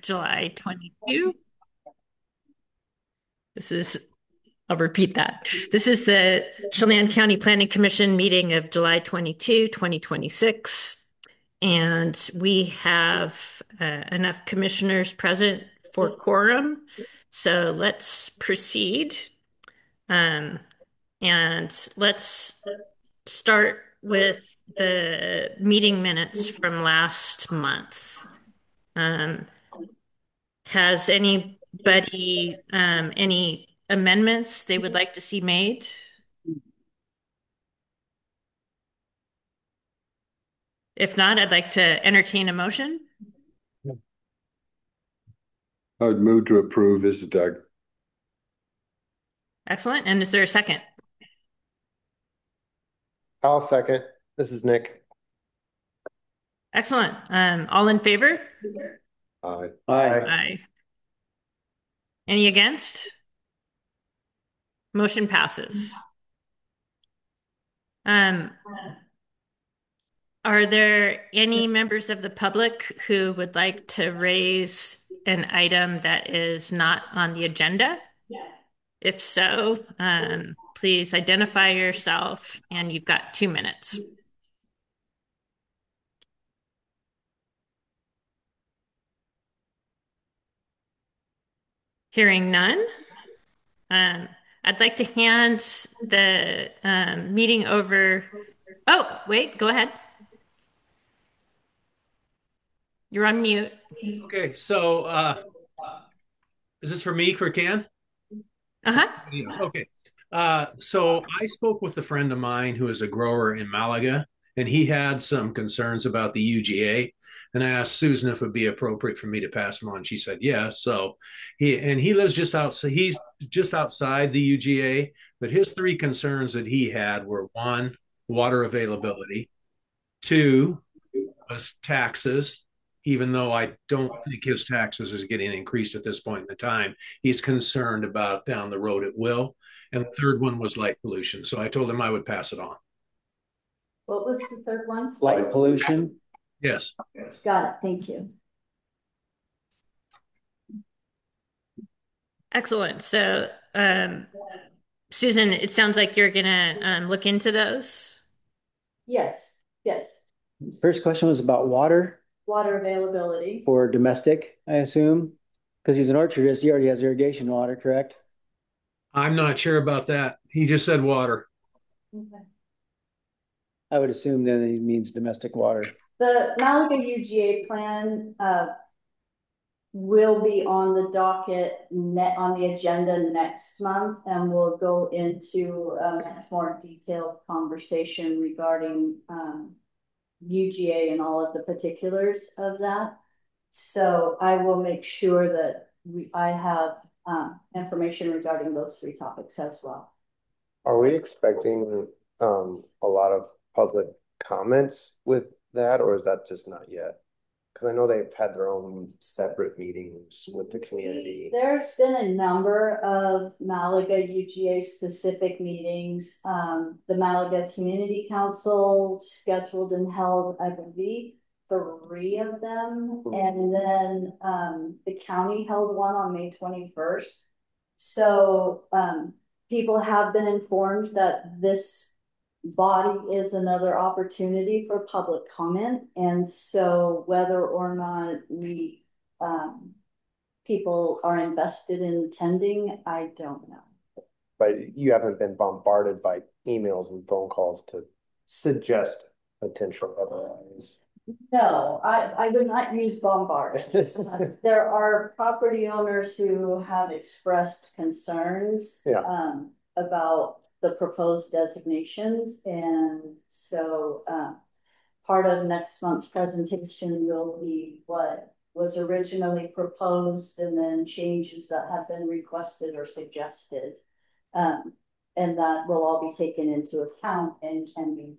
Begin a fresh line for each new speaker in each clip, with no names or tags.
July 22. I'll repeat that. This is the Chelan County Planning Commission meeting of July 22, 2026. And we have enough commissioners present for quorum. So let's proceed. And let's start with the meeting minutes from last month. Has anybody any amendments they would like to see made? If not, I'd like to entertain a motion.
I would move to approve. This is Doug.
Excellent. And is there a second?
I'll second. This is Nick.
Excellent. All in favor?
Aye.
Aye. Any against? Motion passes. Are there any members of the public who would like to raise an item that is not on the agenda? If so, please identify yourself, and you've got 2 minutes. Hearing none, I'd like to hand the meeting over. Oh, wait, go ahead. You're on mute.
Okay, so is this for me, Can?
Uh-huh.
Yes. Okay. So I spoke with a friend of mine who is a grower in Malaga, and he had some concerns about the UGA. And I asked Susan if it would be appropriate for me to pass them on. She said yes. So he lives just outside. He's just outside the UGA, but his three concerns that he had were: one, water availability; two, was taxes, even though I don't think his taxes is getting increased at this point in the time. He's concerned about down the road it will. And the third one was light pollution. So I told him I would pass it on.
What was the third one?
Light pollution?
Yes.
Got it. Thank you.
Excellent. So, Susan, it sounds like you're gonna look into those.
Yes. Yes.
First question was about water
Water availability.
for domestic, I assume, because he's an orchardist. He already has irrigation water, correct?
I'm not sure about that. He just said water.
Okay.
I would assume that he means domestic water.
The Malaga UGA plan will be on the docket on the agenda next month, and we'll go into a much more detailed conversation regarding UGA and all of the particulars of that. So I will make sure that I have information regarding those three topics as well.
Are we expecting a lot of public comments with that, or is that just not yet? Because I know they've had their own separate meetings with the community.
There's been a number of Malaga UGA specific meetings. The Malaga Community Council scheduled and held, I believe, 3 of them. And then the county held one on May 21st. So people have been informed that this body is another opportunity for public comment. And so whether or not we people are invested in attending, I don't know.
But you haven't been bombarded by emails and phone calls to suggest potential otherwise.
No, I would not use bombard. There are property owners who have expressed concerns about the proposed designations. And so part of next month's presentation will be what was originally proposed and then changes that have been requested or suggested. And that will all be taken into account and can be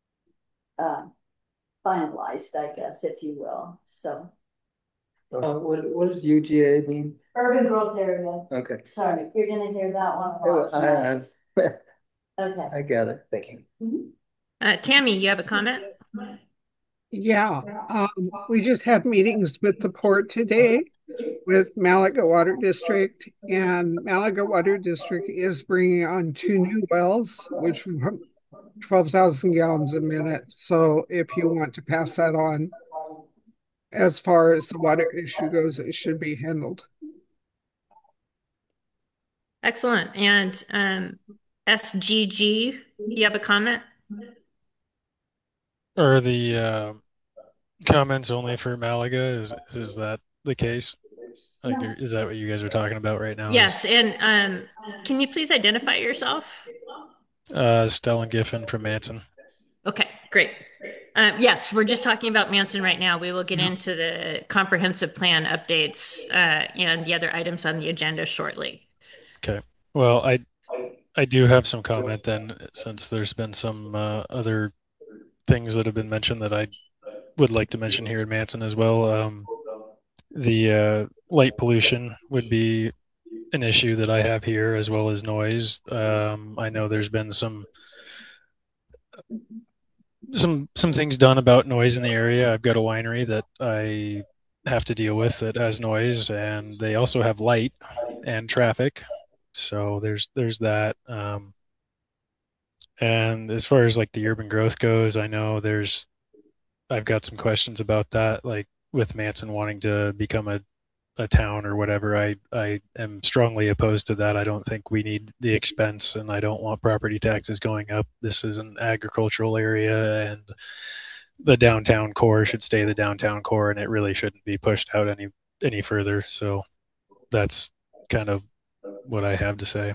finalized, I guess, if you will. So
What does UGA mean?
urban growth area.
Okay.
Sorry, you're gonna hear that one a lot. Okay.
I gather.
Thank you.
Tammy, you have a comment?
Yeah, we just had meetings with the port today, with Malaga Water District, and Malaga Water District is bringing on 2 new wells, which 12,000 gallons a minute. So if you want to pass that on, as far as the water issue goes, it should be handled.
Excellent. And SGG, you have a comment?
Are the comments only for Malaga? Is that the case? Like, is that what you guys are talking about right now?
Yes. And can you please identify yourself?
Stellan Giffen from Manson.
Okay, great. Yes, we're just talking about Manson right now. We will get into the comprehensive plan updates and the other items on the agenda shortly.
Okay. Well, I do have some comment then, since there's been some other things that have been mentioned that I would like to mention here in Manson as well. The light pollution would be an issue that I have here, as well as noise. I know there's been some things done about noise in the area. I've got a winery that I have to deal with that has noise, and they also have light and traffic. So there's that. And as far as like the urban growth goes, I know I've got some questions about that, like with Manson wanting to become a town or whatever. I am strongly opposed to that. I don't think we need the expense, and I don't want property taxes going up. This is an agricultural area, and the downtown core should stay the downtown core, and it really shouldn't be pushed out any further. So that's kind of what I have to say.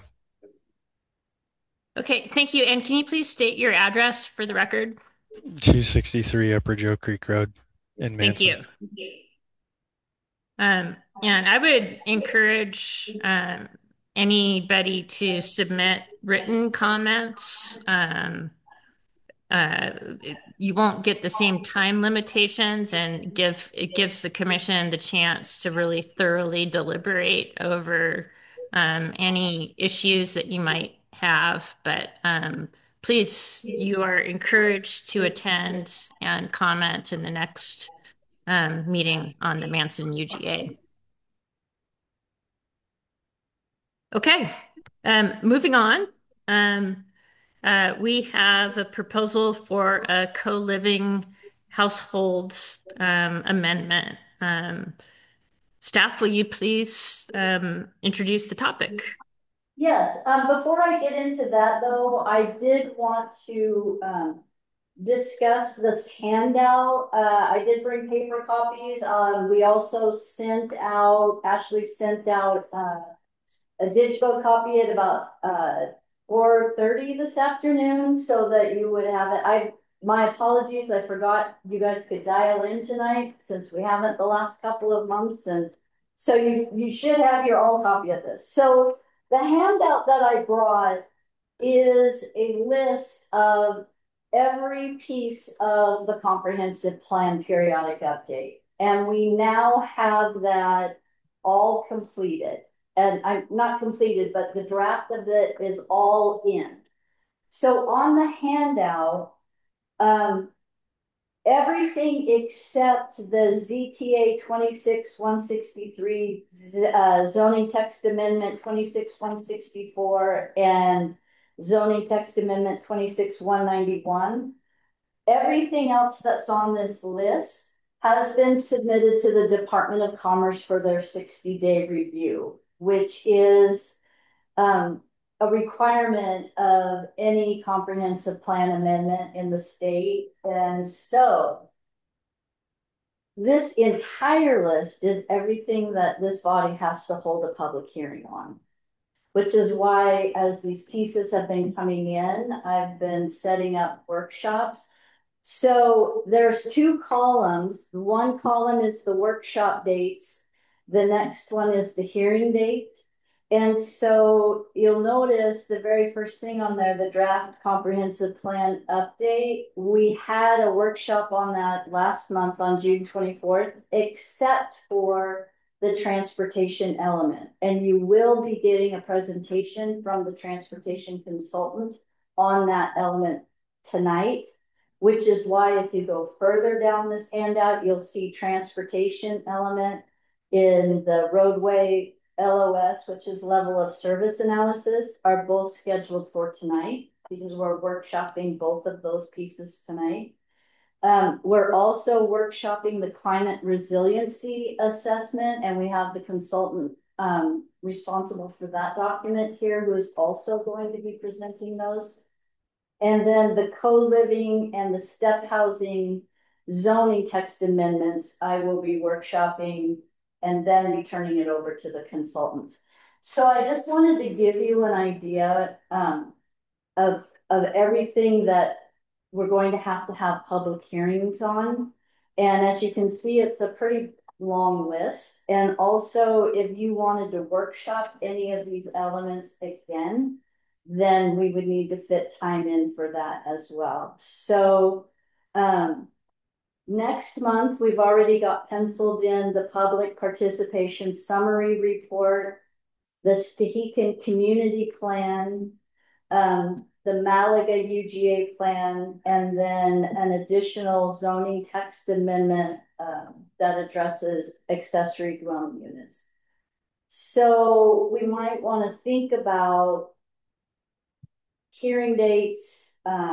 Okay, thank you. And can you please state your address for the record?
263 Upper Joe Creek Road in Manson.
Thank you. And I would encourage anybody to submit written comments. You won't get the same time limitations, and it gives the commission the chance to really thoroughly deliberate over any issues that you might have. But please, you are encouraged to attend and comment in the next meeting on the Manson UGA. Okay, moving on. We have a proposal for a co-living households amendment. Staff, will you please introduce the topic?
Yes, before I get into that though, I did want to discuss this handout. I did bring paper copies. We also Ashley sent out a digital copy at about 4:30 this afternoon, so that you would have it. My apologies, I forgot you guys could dial in tonight, since we haven't the last couple of months, and so you should have your own copy of this. So the handout that I brought is a list of every piece of the comprehensive plan periodic update, and we now have that all completed. And I'm not completed, but the draft of it is all in. So on the handout, everything except the ZTA 26-163 zoning text amendment 26-164 and zoning text amendment 26-191. Everything else that's on this list has been submitted to the Department of Commerce for their 60-day review, which is a requirement of any comprehensive plan amendment in the state. And so this entire list is everything that this body has to hold a public hearing on, which is why, as these pieces have been coming in, I've been setting up workshops. So there's 2 columns. One column is the workshop dates. The next one is the hearing date. And so you'll notice the very first thing on there, the draft comprehensive plan update. We had a workshop on that last month on June 24th, except for the transportation element. And you will be getting a presentation from the transportation consultant on that element tonight, which is why if you go further down this handout, you'll see transportation element. in the roadway LOS, which is level of service analysis, are both scheduled for tonight because we're workshopping both of those pieces tonight. We're also workshopping the climate resiliency assessment, and we have the consultant responsible for that document here who is also going to be presenting those. And then the co-living and the step housing zoning text amendments, I will be workshopping and then be turning it over to the consultants. So I just wanted to give you an idea of everything that we're going to have public hearings on. And as you can see, it's a pretty long list. And also, if you wanted to workshop any of these elements again, then we would need to fit time in for that as well. So next month, we've already got penciled in the public participation summary report, the Stehekin Community Plan, the Malaga UGA plan, and then an additional zoning text amendment that addresses accessory dwelling units. So we might want to think about hearing dates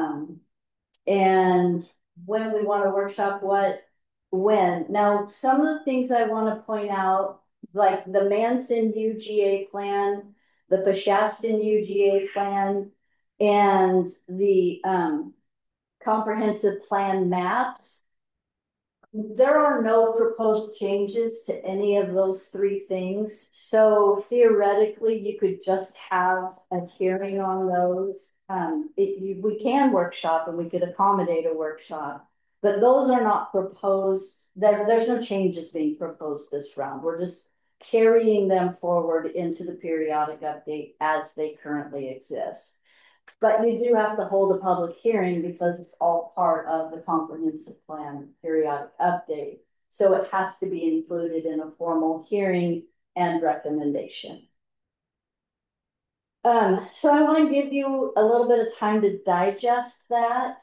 and when we want to workshop when. Now, some of the things I want to point out, like the Manson UGA plan, the Pashastin UGA plan, and the comprehensive plan maps, there are no proposed changes to any of those three things. So theoretically, you could just have a hearing on those. We can workshop and we could accommodate a workshop, but those are not proposed. There's no changes being proposed this round. We're just carrying them forward into the periodic update as they currently exist. But you do have to hold a public hearing because it's all part of the comprehensive plan periodic update. So it has to be included in a formal hearing and recommendation. So I want to give you a little bit of time to digest that.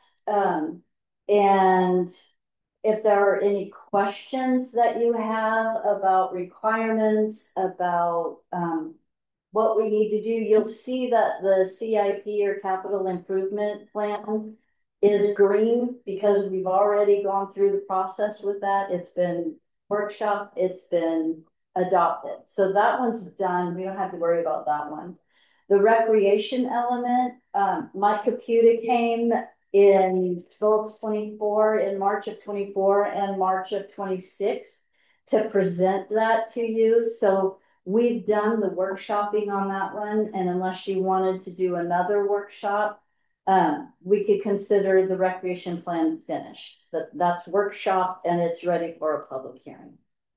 And if there are any questions that you have about requirements, about what we need to do, you'll see that the CIP or capital improvement plan is green because we've already gone through the process with that. It's been workshopped, it's been adopted. So that one's done. We don't have to worry about that one. The recreation element, Mike Caputa came in both 24, in March of 24 and March of 26 to present that to you. So we've done the workshopping on that one, and unless you wanted to do another workshop, we could consider the recreation plan finished. That's workshopped and it's ready for a public hearing.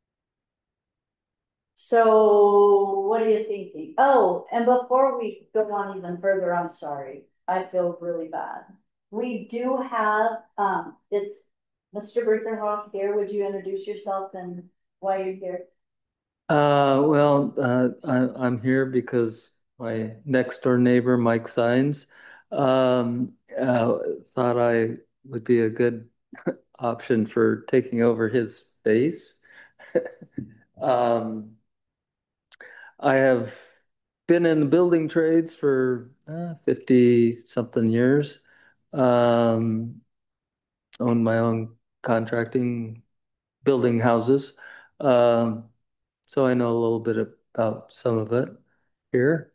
So what are you thinking? Oh, and before we go on even further, I'm sorry. I feel really bad. We do have, it's Mr. Brichterhoff here. Would you introduce yourself and why you're here?
I'm here because my next door neighbor, Mike Sines, thought I would be a good option for taking over his space. I have been in the building trades for 50 something years. Owned my own contracting, building houses. So I know a little bit about some of it here.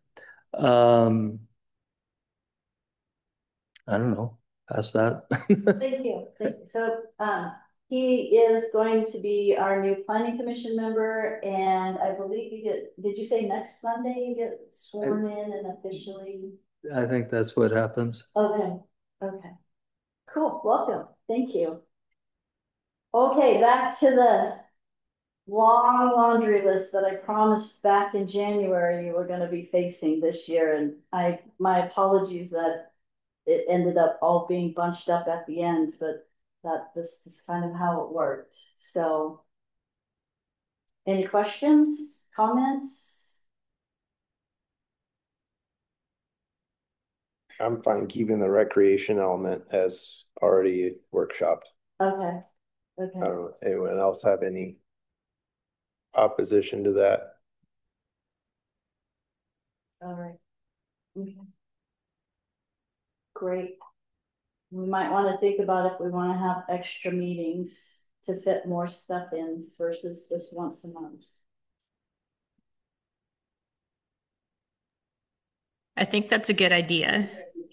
I don't know, past that.
Thank you. Thank you. So he is going to be our new planning commission member, and I believe did you say next Monday you get sworn in and officially?
I think that's what happens.
Okay. Okay. Cool. Welcome. Thank you. Okay, back to the long laundry list that I promised back in January you were going to be facing this year. And my apologies that it ended up all being bunched up at the end, but that just is kind of how it worked. So any questions, comments?
I'm fine keeping the recreation element as already workshopped.
Okay.
I don't know, anyone else have any opposition to that.
All right. Okay. Great. We might want to think about if we want to have extra meetings to fit more stuff in versus just once a month.
I think that's a good idea.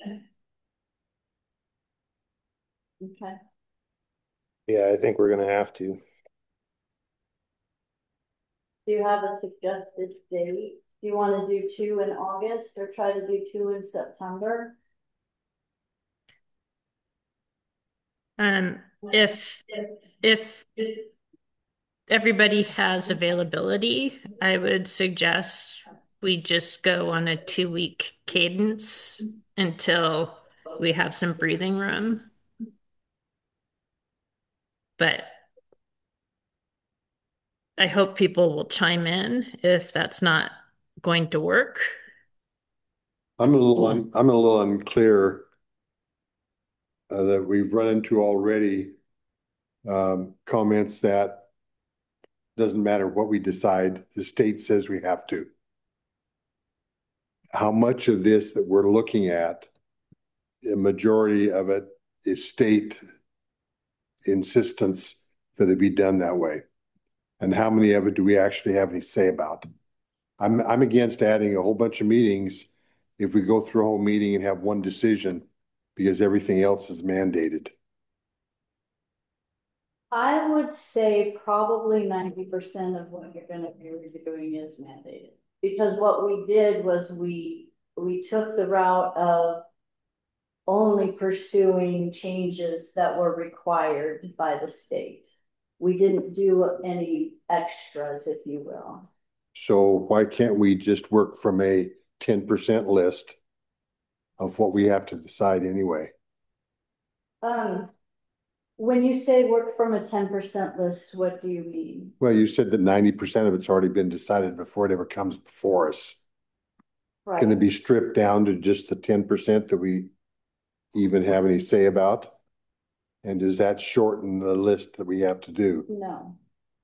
Okay.
Yeah, I think we're gonna have to.
Do you have a suggested date? Do you want to do 2 in August or try to do 2 in September?
If everybody has availability, I would suggest we just go on a 2-week cadence until we have some breathing room. But I hope people will chime in if that's not going to work.
I'm a little unclear that we've run into already comments that doesn't matter what we decide, the state says we have to. How much of this that we're looking at, the majority of it is state insistence that it be done that way? And how many of it do we actually have any say about? I'm against adding a whole bunch of meetings if we go through a whole meeting and have one decision because everything else is mandated.
I would say probably 90% of what you're going to be doing is mandated. Because what we did was we took the route of only pursuing changes that were required by the state. We didn't do any extras, if you will.
So why can't we just work from a 10% list of what we have to decide anyway?
When you say work from a 10% list, what do you mean?
Well, you said that 90% of it's already been decided before it ever comes before us.
Right.
Can it be stripped down to just the 10% that we even have any say about? And does that shorten the list that we have to do?
No.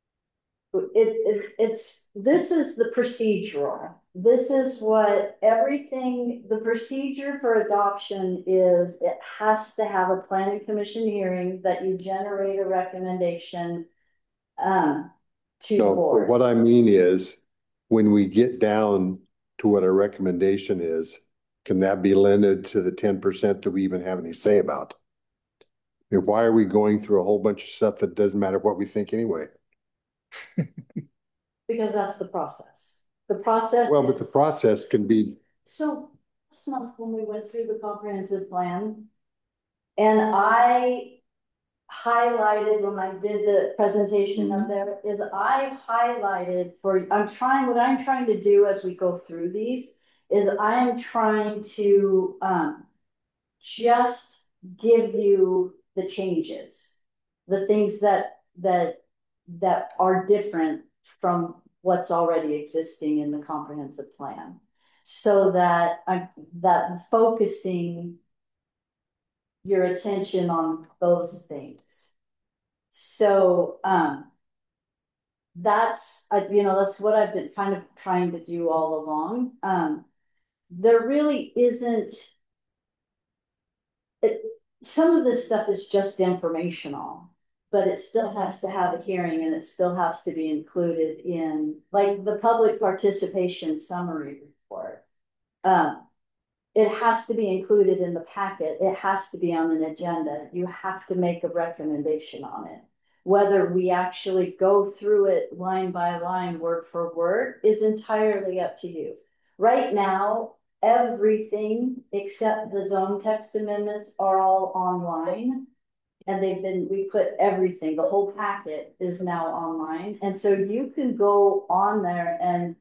This is the procedural. This is what everything, the procedure for adoption is. It has to have a planning commission hearing that you generate a recommendation to
No,
board.
but what I mean is when we get down to what a recommendation is, can that be limited to the 10% that we even have any say about? I mean, why are we going through a whole bunch of stuff that doesn't matter what we think anyway?
Because that's the process. The process.
Well, but the process can be.
So last month when we went through the comprehensive plan, and I highlighted when I did the presentation up there is I highlighted what I'm trying to do as we go through these is I'm trying to just give you the changes, the things that are different from what's already existing in the comprehensive plan, so that that focusing your attention on those things. So that's that's what I've been kind of trying to do all along. There really isn't some of this stuff is just informational, but it still has to have a hearing and it still has to be included in like the public participation summary report. It has to be included in the packet. It has to be on an agenda. You have to make a recommendation on it. Whether we actually go through it line by line, word for word, is entirely up to you. Right now, everything except the zone text amendments are all online. And we put everything, the whole packet is now online. And so you can go on there and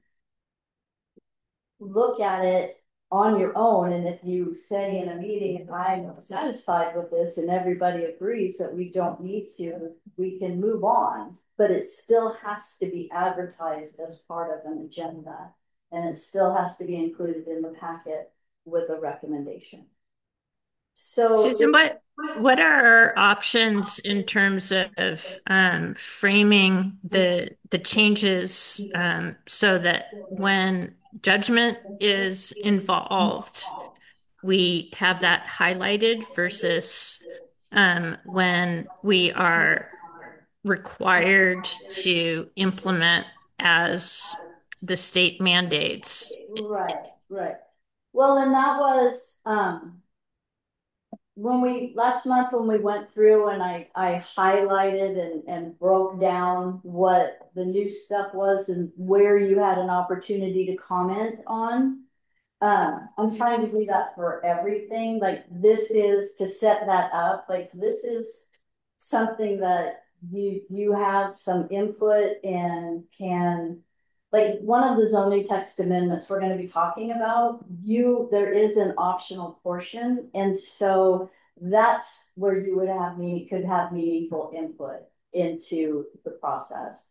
look at it on your own. And if you say in a meeting, if I'm satisfied with this and everybody agrees that we don't need to, we can move on. But it still has to be advertised as part of an agenda. And it still has to be included in the packet with a recommendation. So
Susan, what are our options in terms of framing the changes so that when judgment is involved, we have that highlighted versus when we are required to implement as the state mandates.
right, right. Well, and that was when we last month when we went through and I highlighted and broke down what the new stuff was and where you had an opportunity to comment on. I'm trying to do that for everything. Like this is to set that up. Like this is something that you have some input and can, like one of the zoning text amendments we're going to be talking about, there is an optional portion. And so that's where you could have meaningful input into the process.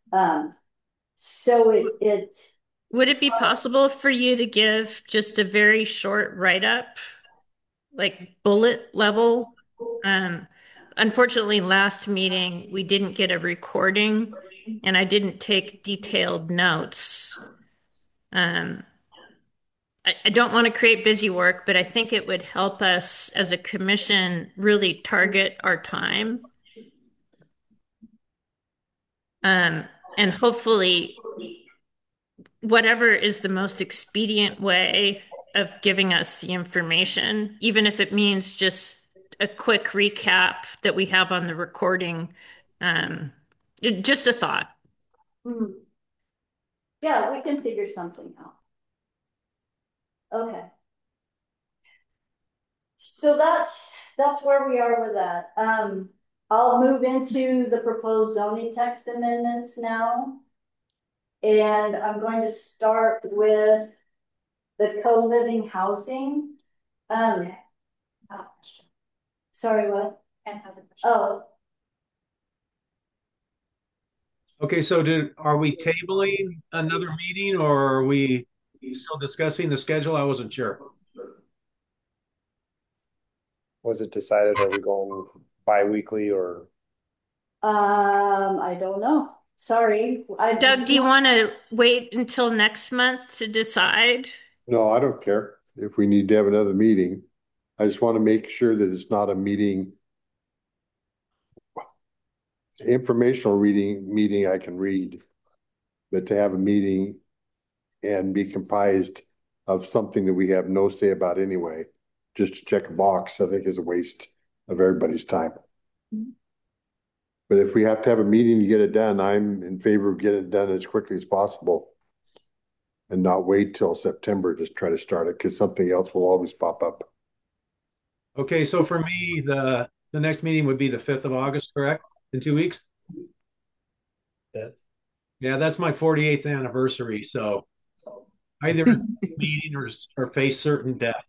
So it
Would it be possible for you to give just a very short write-up, like bullet level? Unfortunately, last meeting, we didn't get a recording and I didn't take detailed notes. Um, I don't want to create busy work, but I think it would help us as a commission really target our time. And hopefully whatever is the most expedient way of giving us the information, even if it means just a quick recap that we have on the recording. Just a thought.
Yeah, we can figure something out. Okay. So that's where we are with that. I'll move into the proposed zoning text amendments now. And I'm going to start with the co-living housing. Sorry, what? And has a question. Oh.
Okay, so are we tabling another meeting or are we still discussing the schedule? I wasn't sure.
Was it decided, are we going bi-weekly or?
I don't know. Sorry.
Doug, do you want to wait until next month to decide?
No, I don't care if we need to have another meeting. I just want to make sure that it's not a meeting. Informational meeting I can read, but to have a meeting and be comprised of something that we have no say about anyway, just to check a box, I think is a waste of everybody's time. But if we have to have a meeting to get it done, I'm in favor of getting it done as quickly as possible and not wait till September to try to start it because something else will always pop up.
Okay, so for me, the next meeting would be the 5th of August, correct? In 2 weeks?
Yes.
Yeah, that's my 48th anniversary. So either meeting or face certain death.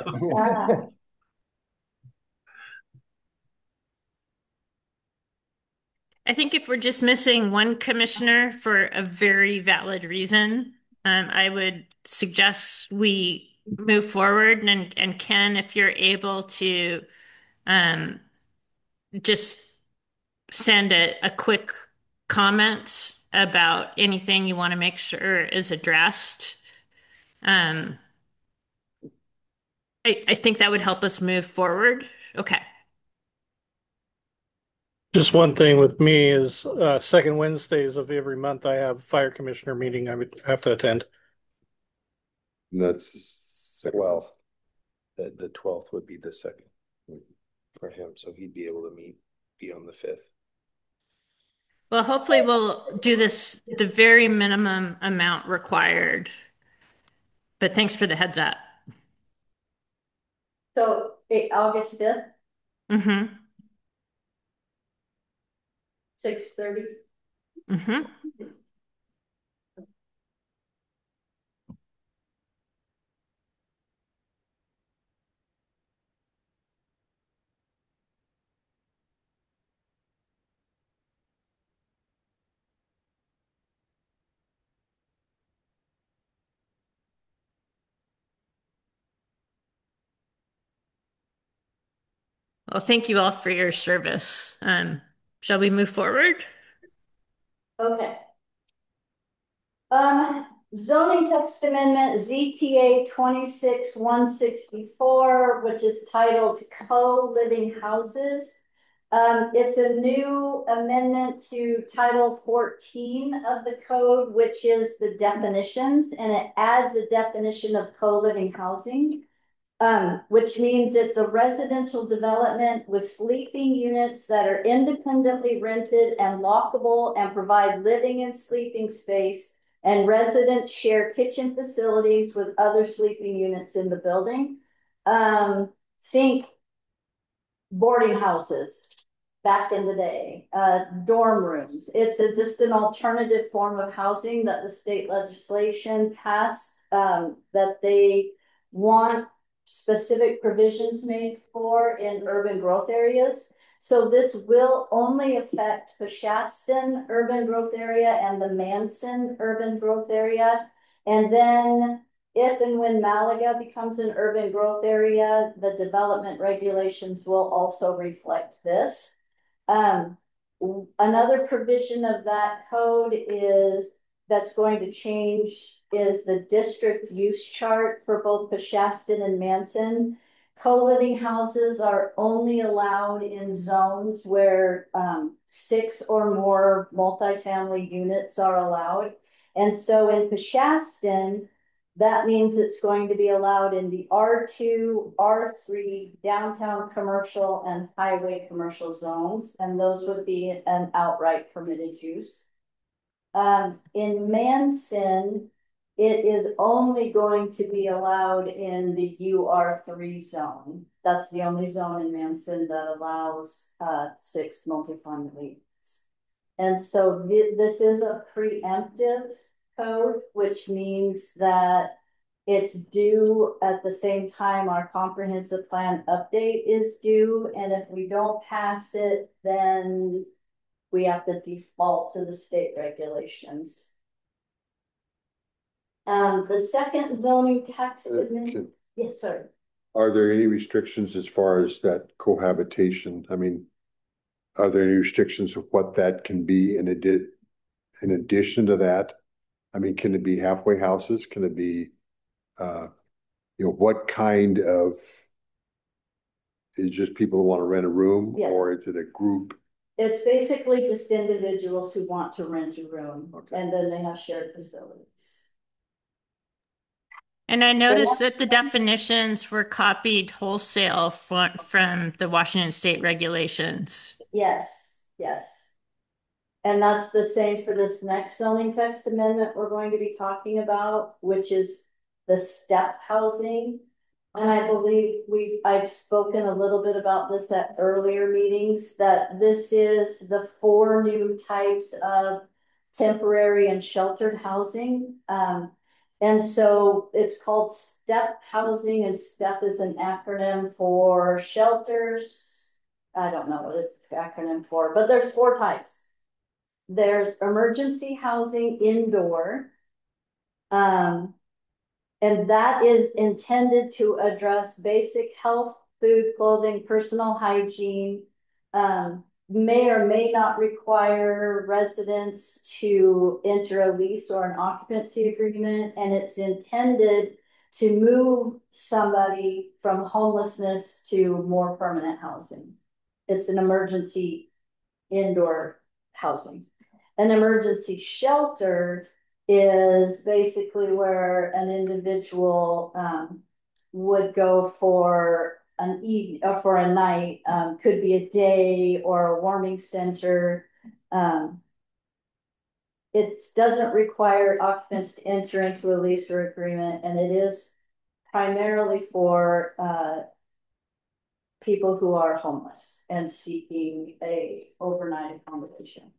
I think if we're just missing one commissioner for a very valid reason, I would suggest we move forward. And Ken, if you're able to just send a quick comment about anything you want to make sure is addressed. I think that would help us move forward. Okay.
Just one thing with me is second Wednesdays of every month I have fire commissioner meeting I would have to attend.
And that's the
12th. The 12th would be the second for him, so he'd be able to be on the 5th.
Well, hopefully we'll do this the very minimum amount required. But thanks for the heads up.
So August 5th,
Mm-hmm.
6:30.
Mm-hmm. Well, thank you all for your service. Shall we move forward?
Okay. Zoning text amendment ZTA 26-164, which is titled Co-Living Houses. It's a new amendment to Title 14 of the code, which is the definitions, and it adds a definition of co-living housing. Which means it's a residential development with sleeping units that are independently rented and lockable and provide living and sleeping space, and residents share kitchen facilities with other sleeping units in the building. Think boarding houses back in the day, dorm rooms. It's just an alternative form of housing that the state legislation passed, that they want specific provisions made for in urban growth areas. So this will only affect the Shaston urban growth area and the Manson urban growth area. And then if and when Malaga becomes an urban growth area, the development regulations will also reflect this. Another provision of that code that's going to change is the district use chart for both Shaston and Manson. Co-living houses are only allowed in zones where 6 or more multifamily units are allowed. And so in Shaston, that means it's going to be allowed in the R2, R3, downtown commercial, and highway commercial zones, and those would be an outright permitted use. In Manson, it is only going to be allowed in the UR3 zone. That's the only zone in Manson that allows 6 multifamily units. And so this is a preemptive code, which means that it's due at the same time our comprehensive plan update is due. And if we don't pass it, then we have to default to the state regulations. The second zoning text amendment, yes, sir.
Are there any restrictions as far as that cohabitation? I mean, are there any restrictions of what that can be in addition to that? I mean, can it be halfway houses? Can it be, what kind of, is it just people who want to rent a room? Yes. Or is it a group?
It's basically just individuals who want to rent a room, okay. And then they have shared facilities.
And I noticed that the definitions were copied wholesale from the Washington State regulations.
Yes, yes. And that's the same for this next zoning text amendment we're going to be talking about, which is the step housing. And I believe I've spoken a little bit about this at earlier meetings, that this is the 4 new types of temporary and sheltered housing. And so it's called step housing, and step is an acronym for shelters. I don't know what it's acronym for, but there's 4 types. There's emergency housing indoor. And that is intended to address basic health, food, clothing, personal hygiene, may or may not require residents to enter a lease or an occupancy agreement, and it's intended to move somebody from homelessness to more permanent housing. It's an emergency indoor housing. An emergency shelter is basically where an individual would go for an evening or for a night, could be a day or a warming center. It doesn't require occupants to enter into a lease or agreement, and it is primarily for people who are homeless and seeking a overnight accommodation.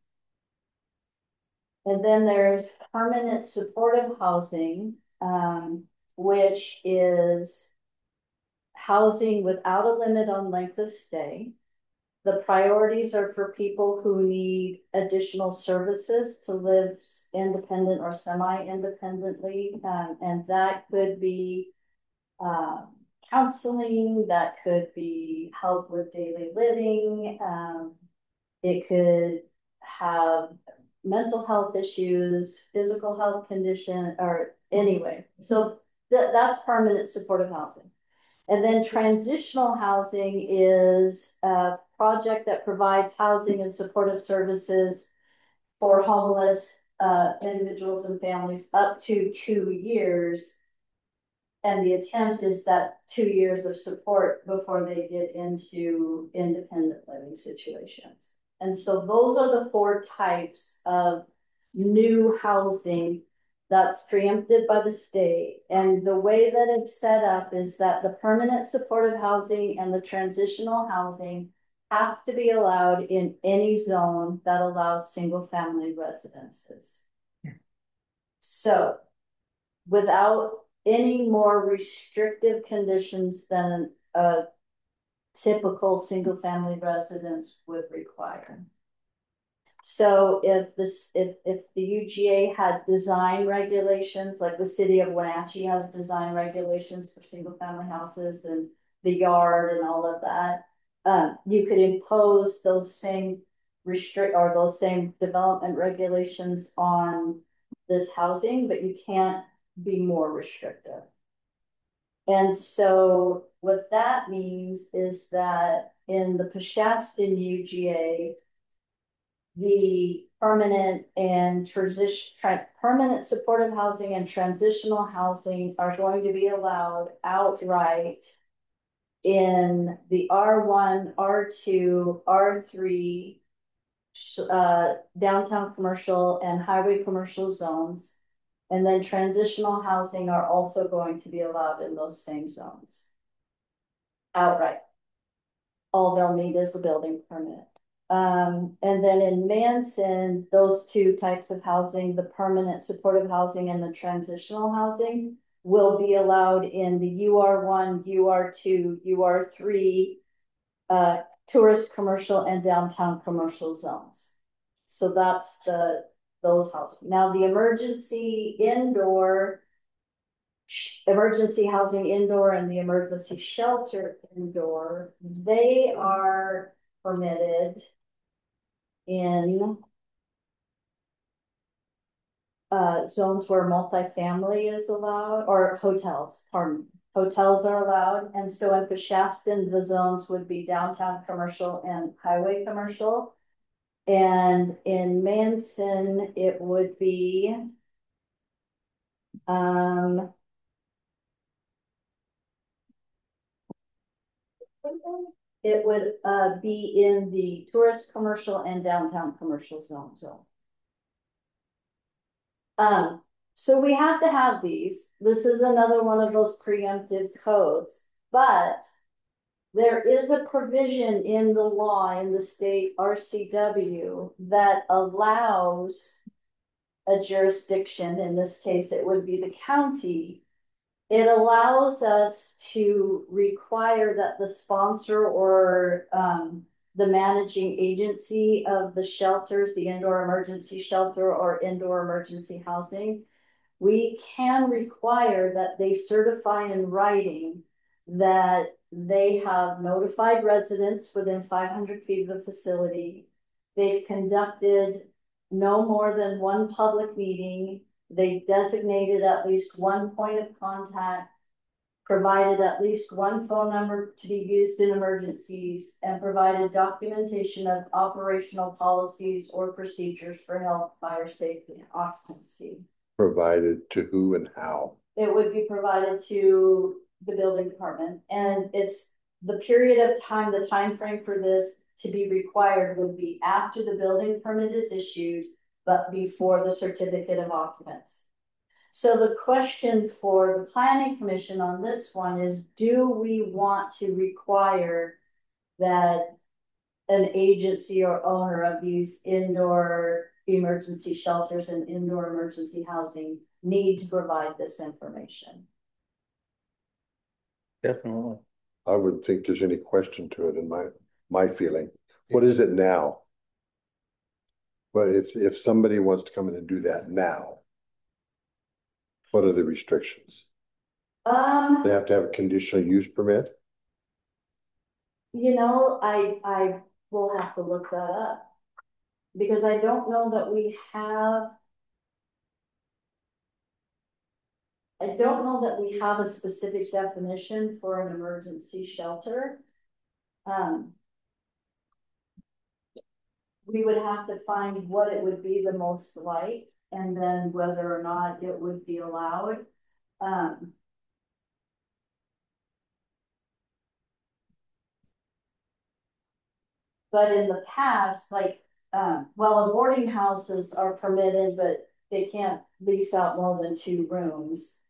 And then there's permanent supportive housing, which is housing without a limit on length of stay. The priorities are for people who need additional services to live independent or semi-independently. And that could be counseling, that could be help with daily living. It could have mental health issues, physical health condition, or anyway. So that's permanent supportive housing. And then transitional housing is a project that provides housing and supportive services for homeless individuals and families up to 2 years. And the attempt is that 2 years of support before they get into independent living situations. And so those are the 4 types of new housing that's preempted by the state. And the way that it's set up is that the permanent supportive housing and the transitional housing have to be allowed in any zone that allows single family residences. So without any more restrictive conditions than a typical single family residence would require. So if the UGA had design regulations, like the city of Wenatchee has design regulations for single family houses and the yard and all of that, you could impose those same those same development regulations on this housing, but you can't be more restrictive. And so what that means is that in the Peshastin UGA, the permanent supportive housing and transitional housing are going to be allowed outright in the R1, R2, R3, downtown commercial and highway commercial zones. And then transitional housing are also going to be allowed in those same zones outright. All they'll need is the building permit. And then in Manson, those 2 types of housing, the permanent supportive housing and the transitional housing, will be allowed in the UR1, UR2, UR3, tourist commercial and downtown commercial zones. So that's those housing. Now the emergency housing indoor and the emergency shelter indoor, they are permitted in zones where multifamily is allowed, or hotels, hotels are allowed. And so in Peshastin, the zones would be downtown commercial and highway commercial. And in Manson, it would be be in the tourist commercial and downtown commercial zone. So we have to have these. This is another one of those preemptive codes, but there is a provision in the law in the state RCW that allows a jurisdiction, in this case it would be the county. It allows us to require that the sponsor or the managing agency of the shelters, the indoor emergency shelter or indoor emergency housing, we can require that they certify in writing that they have notified residents within 500 feet of the facility. They've conducted no more than 1 public meeting. They designated at least 1 point of contact, provided at least 1 phone number to be used in emergencies, and provided documentation of operational policies or procedures for health, fire, safety, and occupancy.
Provided to who and how?
It would be provided to the building department. And it's the period of time, the time frame for this to be required would be after the building permit is issued, but before the certificate of occupants. So the question for the Planning Commission on this one is, do we want to require that an agency or owner of these indoor emergency shelters and indoor emergency housing need to provide this information?
Definitely.
I wouldn't think there's any question to it in my feeling. What is it now? But if somebody wants to come in and do that now, what are the restrictions? They have to have a conditional use permit?
You know, I will have to look that up. Because I don't know that we have. I don't know that we have a specific definition for an emergency shelter. We would have to find what it would be the most like, and then whether or not it would be allowed. But in the past, like, well, boarding houses are permitted, but they can't lease out more than 2 rooms.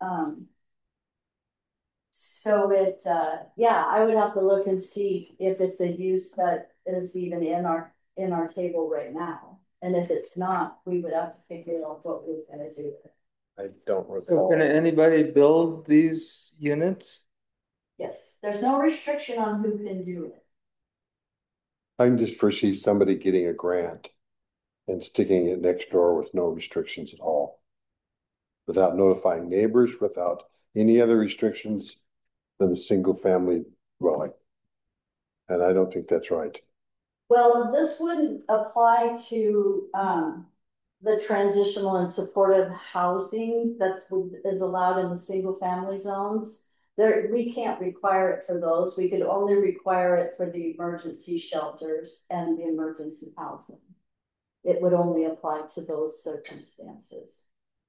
So yeah, I would have to look and see if it's a use that is even in our table right now. And if it's not, we would have to figure out what we're gonna do.
I don't
So
recall.
can anybody build these units?
Yes, there's no restriction on who can do it.
I can just foresee somebody getting a grant and sticking it next door with no restrictions at all. Without notifying neighbors, without any other restrictions than a single family dwelling. And I don't think that's right.
Well, this wouldn't apply to the transitional and supportive housing is allowed in the single family zones. We can't require it for those. We could only require it for the emergency shelters and the emergency housing. It would only apply to those circumstances.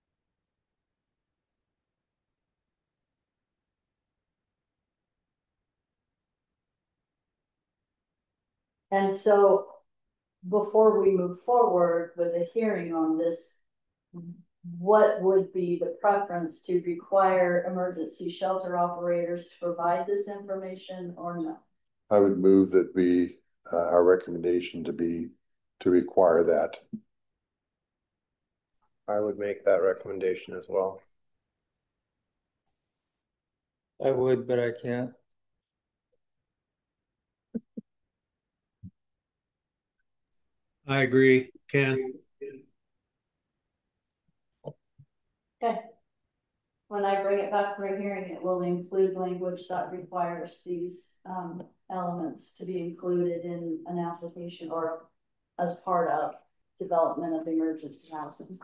And so before we move forward with a hearing on this, what would be the preference, to require emergency shelter operators to provide this information or no?
I would move that our recommendation to require that.
I would make that recommendation as well.
I would, but I can't.
I agree, Ken.
Okay. When I bring it back for a hearing, it will include language that requires these elements to be included in an application or as part of development of emergency housing.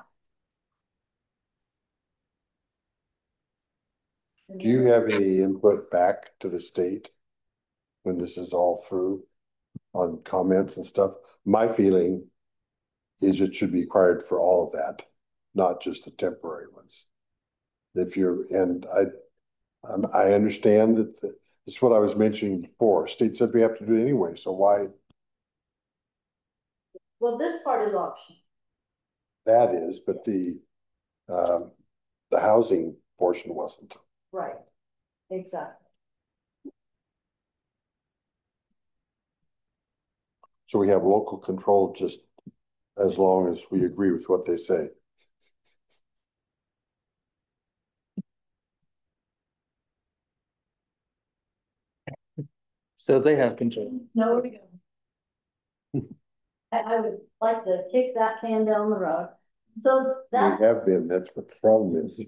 Do you have any input back to the state when this is all through on comments and stuff? My feeling is it should be required for all of that, not just the temporary ones. I understand that this is what I was mentioning before. State said we have to do it anyway, so why?
Well, this part is optional.
That is, but the housing portion wasn't.
Right, exactly.
So we have local control just as long as we agree with what they say.
So they have control.
No, we go. I would like to kick that can down the road. So that
we have been. That's what the problem is.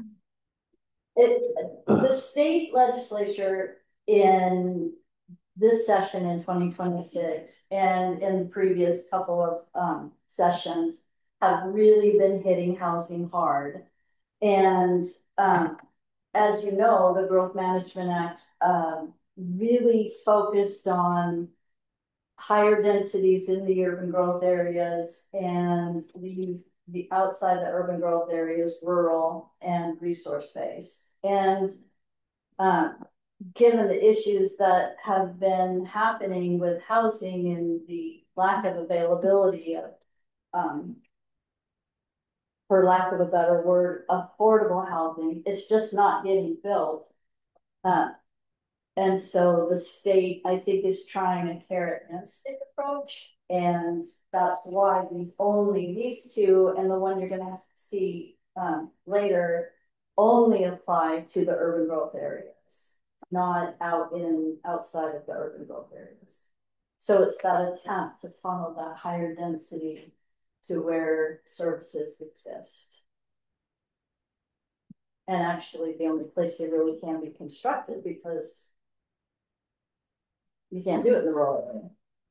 The state legislature in this session in 2026 and in the previous couple of sessions have really been hitting housing hard. And as you know, the Growth Management Act really focused on higher densities in the urban growth areas and leave the outside the urban growth areas rural and resource based. And given the issues that have been happening with housing and the lack of availability of, for lack of a better word, affordable housing, it's just not getting built. And so the state, I think, is trying a carrot and stick approach. And that's why these 2 and the one you're going to see later only apply to the urban growth areas, not outside of the urban growth areas. So it's that attempt to funnel that higher density to where services exist. and actually the only place they really can be constructed because you can't do it in the rural area.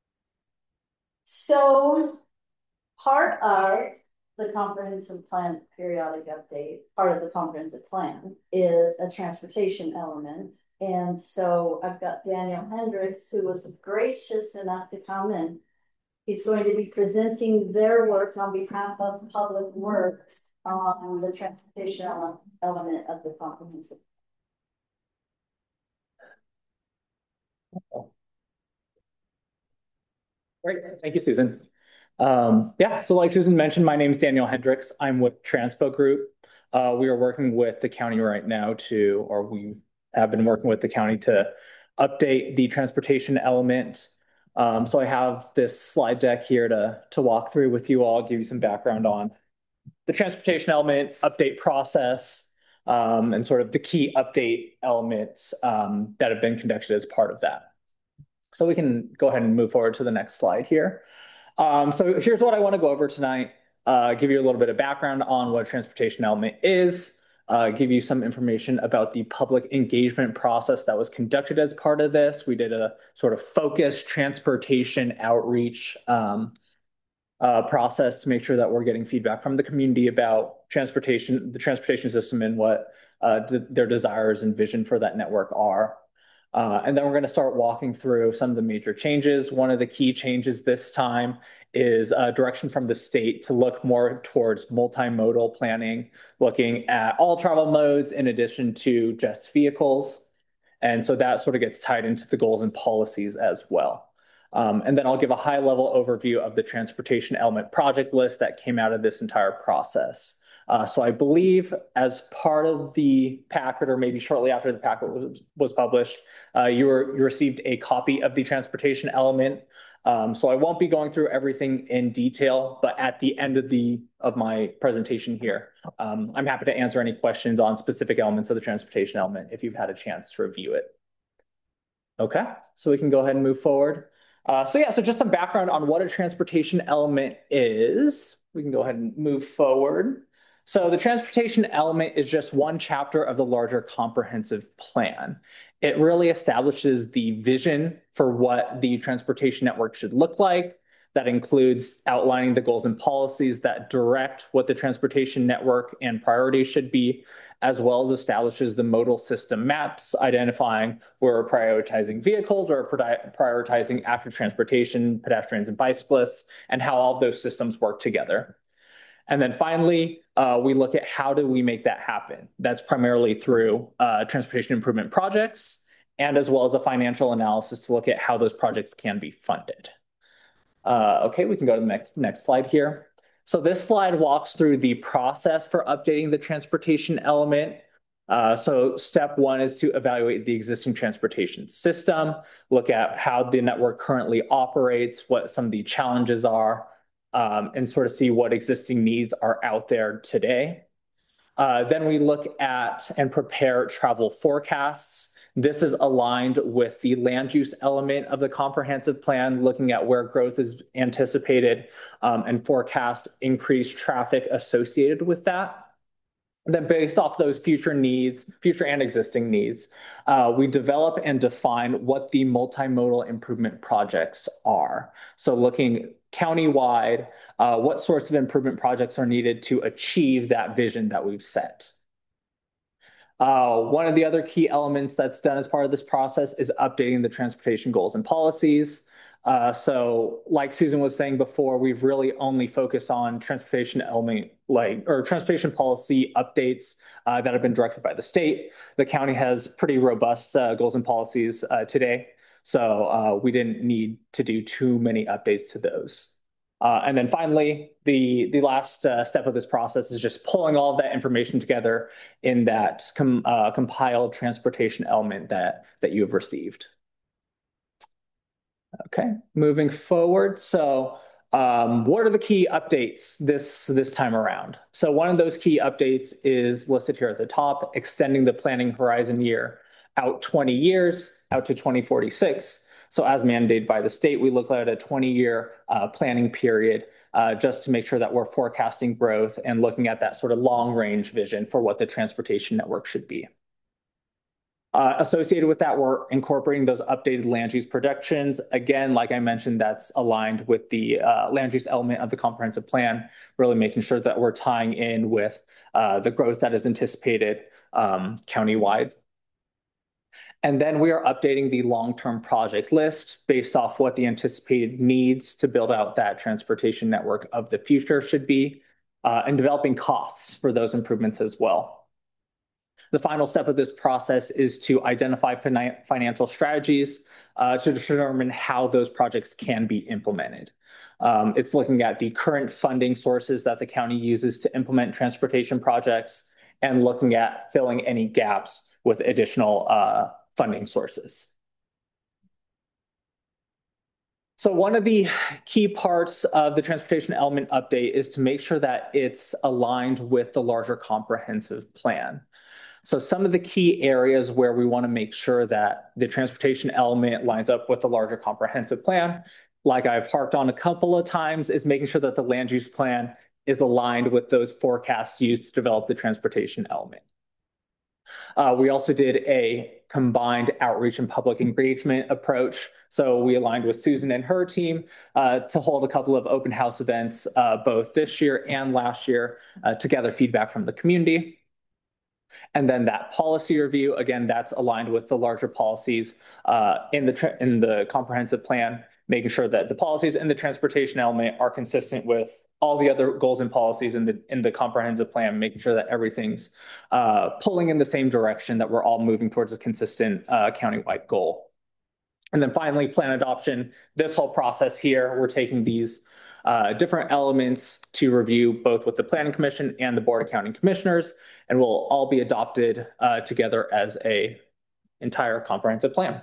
So part of the comprehensive plan periodic update, part of the comprehensive plan is a transportation element. And so I've got Daniel Hendricks, who was gracious enough to come in. He's going to be presenting their work on behalf of Public Works on the transportation element of the comprehensive.
Great, thank you, Susan. Yeah, so like Susan mentioned, my name is Daniel Hendricks. I'm with Transpo Group. We are working with the county right now we have been working with the county to update the transportation element. So I have this slide deck here to walk through with you all, give you some background on the transportation element update process, and sort of the key update elements that have been conducted as part of that. So we can go ahead and move forward to the next slide here. So here's what I want to go over tonight. Give you a little bit of background on what a transportation element is, give you some information about the public engagement process that was conducted as part of this. We did a sort of focused transportation outreach process to make sure that we're getting feedback from the community about transportation, the transportation system, and what their desires and vision for that network are. And then we're going to start walking through some of the major changes. One of the key changes this time is direction from the state to look more towards multimodal planning, looking at all travel modes in addition to just vehicles. And so that sort of gets tied into the goals and policies as well. And then I'll give a high-level overview of the transportation element project list that came out of this entire process. So I believe as part of the packet, or maybe shortly after the packet was published, you received a copy of the transportation element. So I won't be going through everything in detail, but at the end of my presentation here, I'm happy to answer any questions on specific elements of the transportation element if you've had a chance to review it. Okay, so we can go ahead and move forward. So just some background on what a transportation element is. We can go ahead and move forward. So the transportation element is just one chapter of the larger comprehensive plan. It really establishes the vision for what the transportation network should look like. That includes outlining the goals and policies that direct what the transportation network and priorities should be, as well as establishes the modal system maps, identifying where we're prioritizing vehicles, where we're prioritizing active transportation, pedestrians and bicyclists, and how all of those systems work together. And then finally, we look at how do we make that happen. That's primarily through transportation improvement projects, and as well as a financial analysis to look at how those projects can be funded. Okay, we can go to the next slide here. So this slide walks through the process for updating the transportation element. So step one is to evaluate the existing transportation system, look at how the network currently operates, what some of the challenges are, and sort of see what existing needs are out there today. Then we look at and prepare travel forecasts. This is aligned with the land use element of the comprehensive plan, looking at where growth is anticipated and forecast increased traffic associated with that. And then based off those future and existing needs, we develop and define what the multimodal improvement projects are. So looking countywide, what sorts of improvement projects are needed to achieve that vision that we've set. One of the other key elements that's done as part of this process is updating the transportation goals and policies. So like Susan was saying before, we've really only focused on transportation element, transportation policy updates that have been directed by the state. The county has pretty robust goals and policies today. So we didn't need to do too many updates to those. And then finally, the last step of this process is just pulling all of that information together in that compiled transportation element that you have received. Okay, moving forward. So what are the key updates this time around? So one of those key updates is listed here at the top, extending the planning horizon year out 20 years, out to 2046. So as mandated by the state, we look at a 20-year planning period just to make sure that we're forecasting growth and looking at that sort of long-range vision for what the transportation network should be. Associated with that, we're incorporating those updated land use projections. Again, like I mentioned, that's aligned with the land use element of the comprehensive plan, really making sure that we're tying in with the growth that is anticipated countywide. And then we are updating the long-term project list based off what the anticipated needs to build out that transportation network of the future should be, and developing costs for those improvements as well. The final step of this process is to identify financial strategies to determine how those projects can be implemented. It's looking at the current funding sources that the county uses to implement transportation projects and looking at filling any gaps with additional funding sources. So one of the key parts of the transportation element update is to make sure that it's aligned with the larger comprehensive plan. So some of the key areas where we want to make sure that the transportation element lines up with the larger comprehensive plan, like I've harped on a couple of times, is making sure that the land use plan is aligned with those forecasts used to develop the transportation element. We also did a combined outreach and public engagement approach. So we aligned with Susan and her team to hold a couple of open house events, both this year and last year, to gather feedback from the community. And then that policy review, again, that's aligned with the larger policies in the comprehensive plan, making sure that the policies in the transportation element are consistent with all the other goals and policies in the comprehensive plan, making sure that everything's pulling in the same direction, that we're all moving towards a consistent countywide goal. And then finally, plan adoption. This whole process here, we're taking these different elements to review both with the Planning Commission and the Board of County Commissioners, and will all be adopted together as an entire comprehensive plan.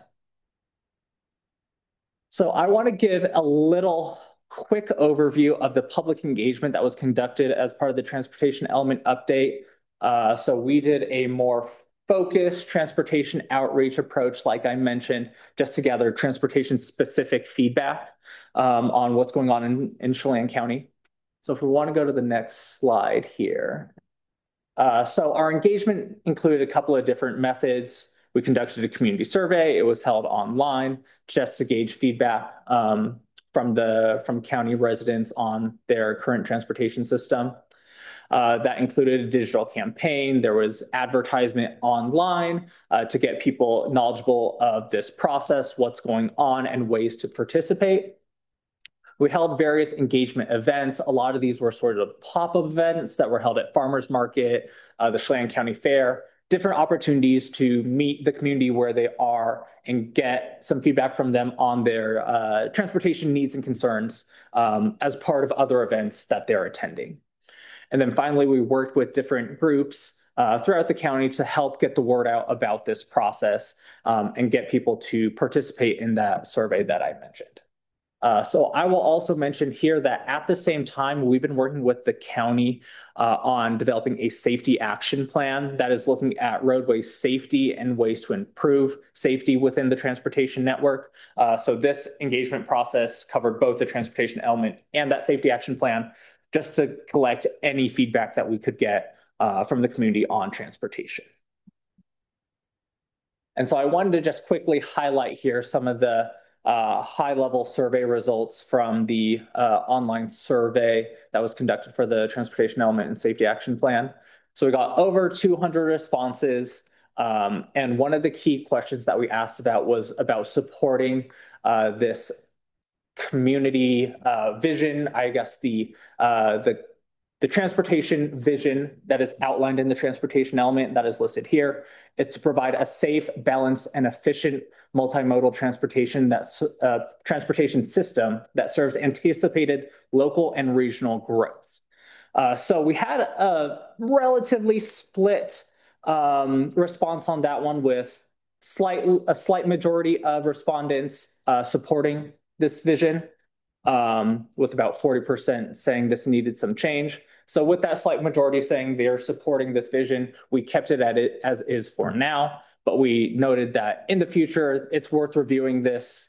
So I want to give a little quick overview of the public engagement that was conducted as part of the transportation element update. So we did a more focused transportation outreach approach, like I mentioned, just to gather transportation specific feedback on what's going on in Chelan County. So if we want to go to the next slide here. So our engagement included a couple of different methods. We conducted a community survey. It was held online just to gauge feedback from county residents on their current transportation system. That included a digital campaign. There was advertisement online to get people knowledgeable of this process, what's going on, and ways to participate. We held various engagement events. A lot of these were sort of pop-up events that were held at Farmers Market, the Chelan County Fair, different opportunities to meet the community where they are and get some feedback from them on their transportation needs and concerns as part of other events that they're attending. And then finally, we worked with different groups throughout the county to help get the word out about this process and get people to participate in that survey that I mentioned. So I will also mention here that at the same time, we've been working with the county on developing a safety action plan that is looking at roadway safety and ways to improve safety within the transportation network. So this engagement process covered both the transportation element and that safety action plan, just to collect any feedback that we could get from the community on transportation. And so I wanted to just quickly highlight here some of the high-level survey results from the online survey that was conducted for the transportation element and safety action plan. So we got over 200 responses. And one of the key questions that we asked about was about supporting this community vision, I guess the transportation vision that is outlined in the transportation element that is listed here is to provide a safe, balanced, and efficient multimodal transportation system that serves anticipated local and regional growth. So we had a relatively split response on that one, with a slight majority of respondents supporting this vision, with about 40% saying this needed some change. So with that slight majority saying they're supporting this vision, we kept it at it as is for now, but we noted that in the future, it's worth reviewing this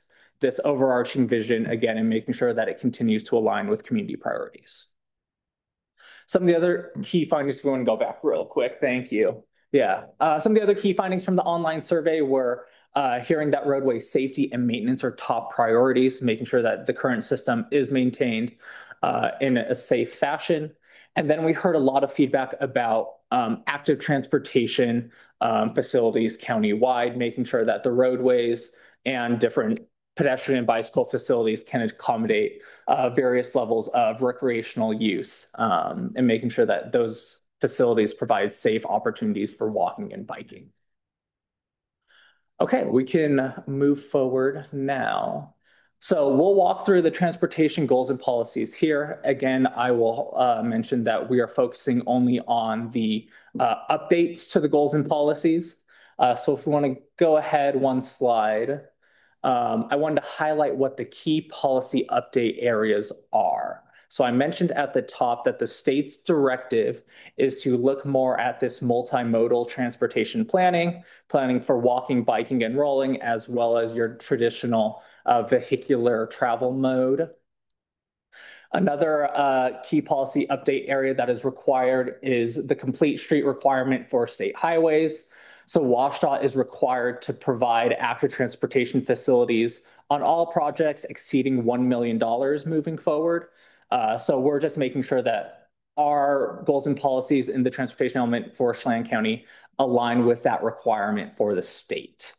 this overarching vision again and making sure that it continues to align with community priorities. Some of the other key findings, if we want to go back real quick, thank you. Yeah, some of the other key findings from the online survey were hearing that roadway safety and maintenance are top priorities, making sure that the current system is maintained in a safe fashion. And then we heard a lot of feedback about active transportation facilities countywide, making sure that the roadways and different pedestrian and bicycle facilities can accommodate various levels of recreational use and making sure that those facilities provide safe opportunities for walking and biking. Okay, we can move forward now. So we'll walk through the transportation goals and policies here. Again, I will mention that we are focusing only on the updates to the goals and policies. So if we want to go ahead one slide, I wanted to highlight what the key policy update areas are. So I mentioned at the top that the state's directive is to look more at this multimodal transportation planning for walking, biking, and rolling, as well as your traditional vehicular travel mode. Another key policy update area that is required is the complete street requirement for state highways. So WashDOT is required to provide active transportation facilities on all projects exceeding $1 million moving forward. So we're just making sure that our goals and policies in the transportation element for Chelan County align with that requirement for the state.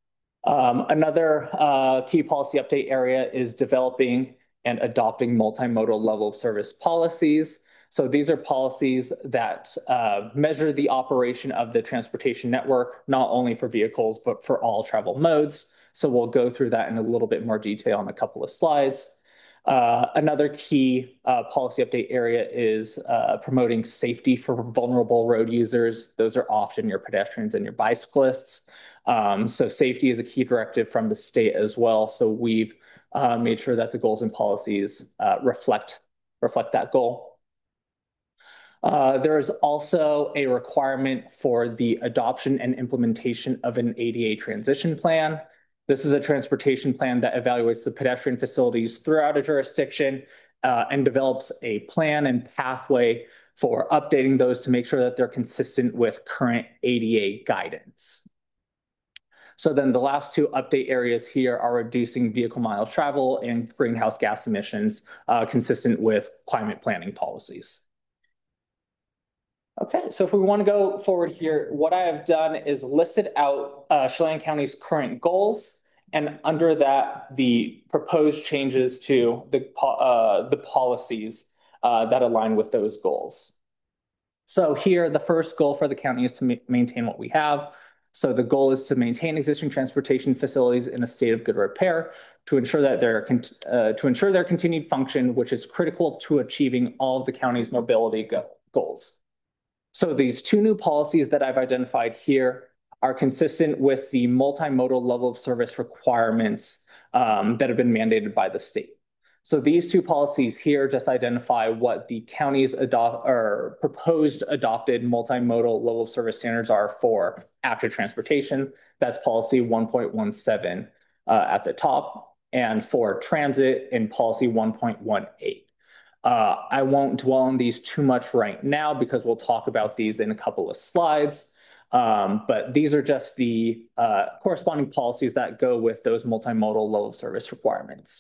Another key policy update area is developing and adopting multimodal level of service policies. So these are policies that measure the operation of the transportation network, not only for vehicles, but for all travel modes. So we'll go through that in a little bit more detail in a couple of slides. Another key policy update area is promoting safety for vulnerable road users. Those are often your pedestrians and your bicyclists. So safety is a key directive from the state as well. So we've made sure that the goals and policies reflect that goal. There is also a requirement for the adoption and implementation of an ADA transition plan. This is a transportation plan that evaluates the pedestrian facilities throughout a jurisdiction and develops a plan and pathway for updating those to make sure that they're consistent with current ADA guidance. So then the last two update areas here are reducing vehicle miles travel and greenhouse gas emissions consistent with climate planning policies. Okay, so if we want to go forward here, what I have done is listed out Chelan County's current goals, and under that, the proposed changes to the policies that align with those goals. So here, the first goal for the county is to maintain what we have. So the goal is to maintain existing transportation facilities in a state of good repair to ensure that their continued function, which is critical to achieving all of the county's mobility goals. So these two new policies that I've identified here are consistent with the multimodal level of service requirements that have been mandated by the state. So these two policies here just identify what the county's proposed adopted multimodal level of service standards are for active transportation. That's policy 1.17 at the top, and for transit in policy 1.18. I won't dwell on these too much right now because we'll talk about these in a couple of slides. But these are just the corresponding policies that go with those multimodal level of service requirements.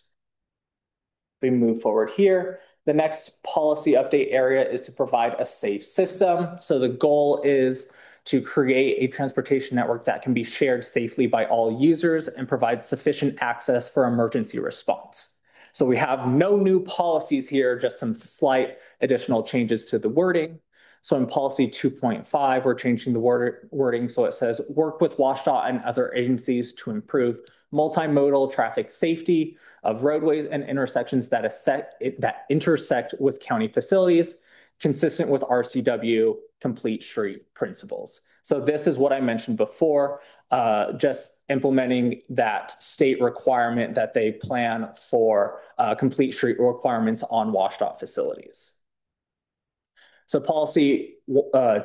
We move forward here. The next policy update area is to provide a safe system. So the goal is to create a transportation network that can be shared safely by all users and provide sufficient access for emergency response. So we have no new policies here, just some slight additional changes to the wording. So in policy 2.5, we're changing the wording so it says, work with WashDOT and other agencies to improve multimodal traffic safety of roadways and intersections that intersect with county facilities, consistent with RCW complete street principles. So this is what I mentioned before, just implementing that state requirement that they plan for complete street requirements on WashDOT facilities. So policy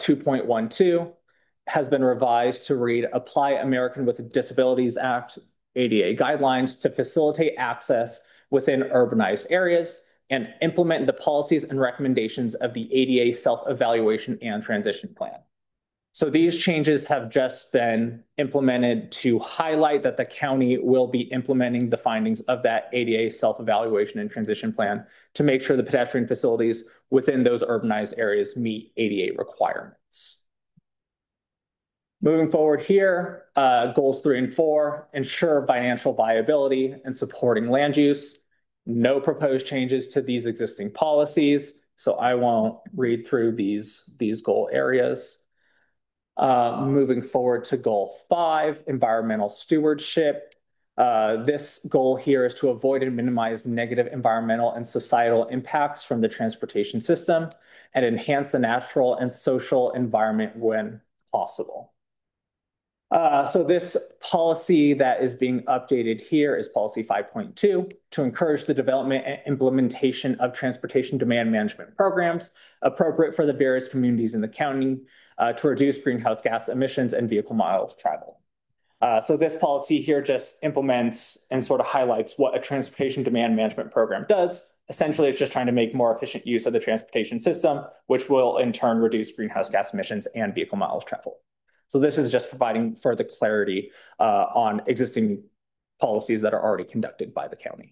2.12 has been revised to read, apply American with Disabilities Act ADA guidelines to facilitate access within urbanized areas and implement the policies and recommendations of the ADA self-evaluation and transition plan. So these changes have just been implemented to highlight that the county will be implementing the findings of that ADA self-evaluation and transition plan to make sure the pedestrian facilities within those urbanized areas meet ADA requirements. Moving forward here, goals 3 and 4, ensure financial viability and supporting land use. No proposed changes to these existing policies, so I won't read through these goal areas. Moving forward to goal 5, environmental stewardship. This goal here is to avoid and minimize negative environmental and societal impacts from the transportation system and enhance the natural and social environment when possible. So this policy that is being updated here is policy 5.2 to encourage the development and implementation of transportation demand management programs appropriate for the various communities in the county to reduce greenhouse gas emissions and vehicle miles traveled. So this policy here just implements and sort of highlights what a transportation demand management program does. Essentially, it's just trying to make more efficient use of the transportation system, which will in turn reduce greenhouse gas emissions and vehicle miles traveled. So this is just providing further clarity on existing policies that are already conducted by the county.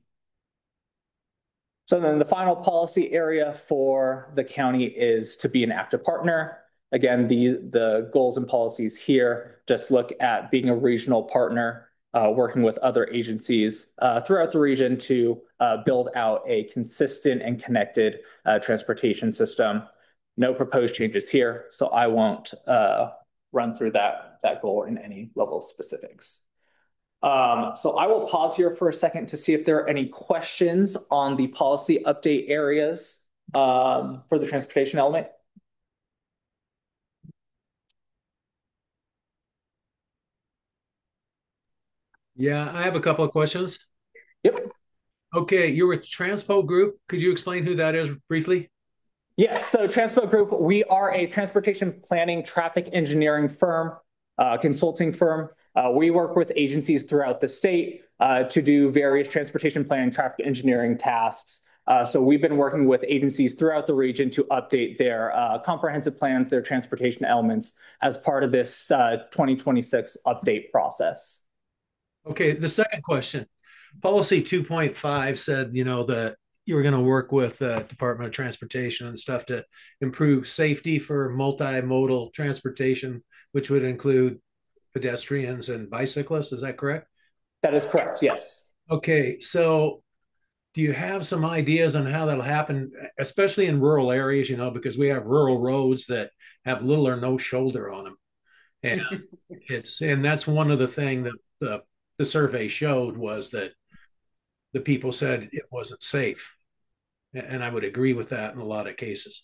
So then the final policy area for the county is to be an active partner. Again, the goals and policies here just look at being a regional partner, working with other agencies throughout the region to build out a consistent and connected transportation system. No proposed changes here, so I won't run through that goal in any level of specifics. So I will pause here for a second to see if there are any questions on the policy update areas for the transportation element.
Yeah, I have a couple of questions.
Yep.
Okay, you're with Transpo Group. Could you explain who that is briefly?
Yes, so Transpo Group, we are a transportation planning traffic engineering firm, consulting firm. We work with agencies throughout the state to do various transportation planning traffic engineering tasks. So we've been working with agencies throughout the region to update their comprehensive plans, their transportation elements as part of this 2026 update process.
Okay, the second question. Policy 2.5 said, that you were going to work with Department of Transportation and stuff to improve safety for multimodal transportation, which would include pedestrians and bicyclists. Is that correct?
That is correct, yes.
Okay, so do you have some ideas on how that'll happen, especially in rural areas, because we have rural roads that have little or no shoulder on them. And and that's one of the things that the survey showed was that the people said it wasn't safe. And I would agree with that in a lot of cases.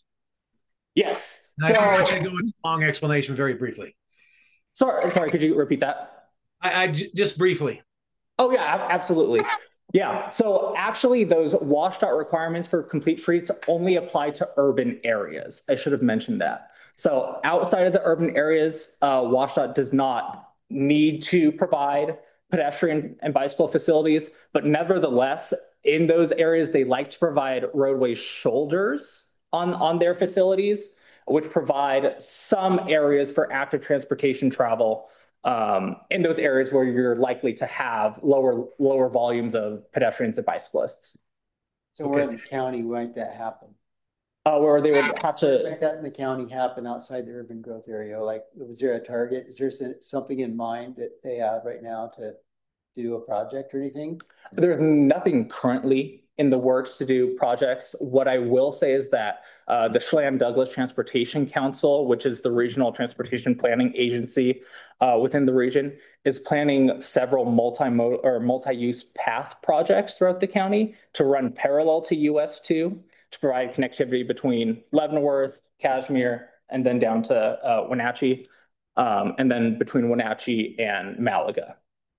Yes.
So I want you to go into a long explanation very briefly.
Sorry, could you repeat that?
I just briefly.
Oh, yeah, absolutely. Yeah, so actually those washed out requirements for complete streets only apply to urban areas. I should have mentioned that. So outside of the urban areas, WashDOT does not need to provide pedestrian and bicycle facilities, but nevertheless, in those areas, they like to provide roadway shoulders on their facilities, which provide some areas for active transportation travel in those areas where you're likely to have lower volumes of pedestrians and bicyclists.
So where in the county might that happen?
Where they would have to
make that in the county happen outside the urban growth area. Like, was there a target? Is there something in mind that they have right now to do a project or anything?
There's nothing currently in the works to do projects. What I will say is that the Chelan Douglas Transportation Council, which is the regional transportation planning agency within the region, is planning several multi-use path projects throughout the county to run parallel to US 2 to provide connectivity between Leavenworth, Kashmir, and then down to Wenatchee, and then between Wenatchee and Malaga.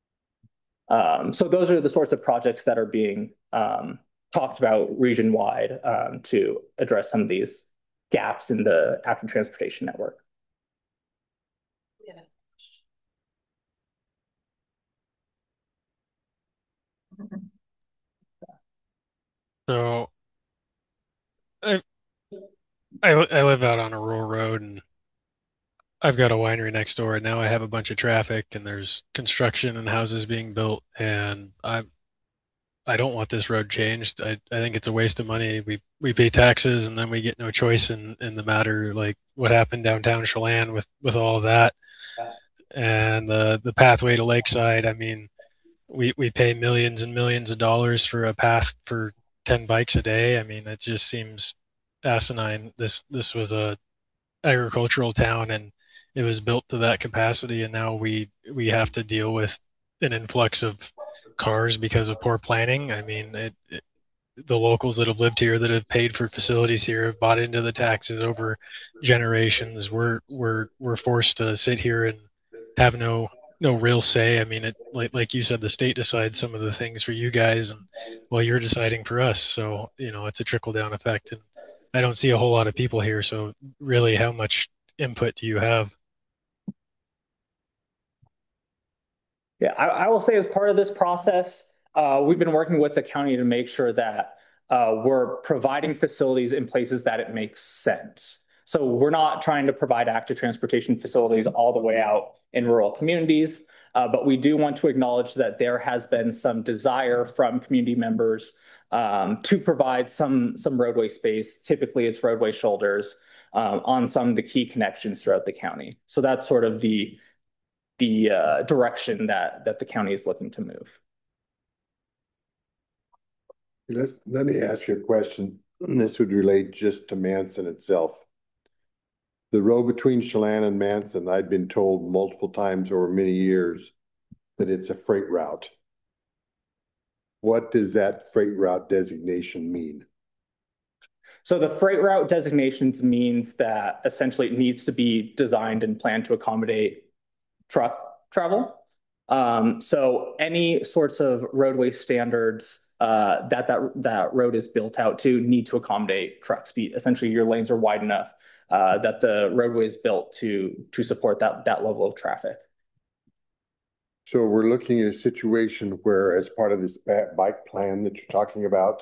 So those are the sorts of projects that are being talked about region-wide to address some of these gaps in the active transportation network.
So I, I live out on a rural road and I've got a winery next door and now I have a bunch of traffic and there's construction and houses being built and I don't want this road changed. I think it's a waste of money. We pay taxes and then we get no choice in the matter, like what happened downtown Chelan with all of that. And the pathway to Lakeside, I mean, we pay millions and millions of dollars for a path for 10 bikes a day. I mean, it just seems asinine. This was a agricultural town and it was built to that capacity and now we have to deal with an influx of cars because of poor planning. I mean, the locals that have lived here that have paid for facilities here have bought into the taxes over generations. We're forced to sit here and have no real say. I mean, it like you said, the state decides some of the things for you guys, and well, you're deciding for us. So it's a trickle down effect, and I don't see a whole lot of people here. So really, how much input do you have?
Yeah, I will say as part of this process, we've been working with the county to make sure that we're providing facilities in places that it makes sense. So we're not trying to provide active transportation facilities all the way out in rural communities, but we do want to acknowledge that there has been some desire from community members to provide some roadway space. Typically, it's roadway shoulders on some of the key connections throughout the county. So that's sort of the direction that the county is looking to move.
Let me ask you a question. This would relate just to Manson itself. The road between Chelan and Manson, I've been told multiple times over many years that it's a freight route. What does that freight route designation mean?
So the freight route designations means that essentially it needs to be designed and planned to accommodate truck travel. So any sorts of roadway standards that road is built out to need to accommodate truck speed. Essentially, your lanes are wide enough that the roadway is built to support that level of traffic.
So we're looking at a situation where, as part of this bike plan that you're talking about,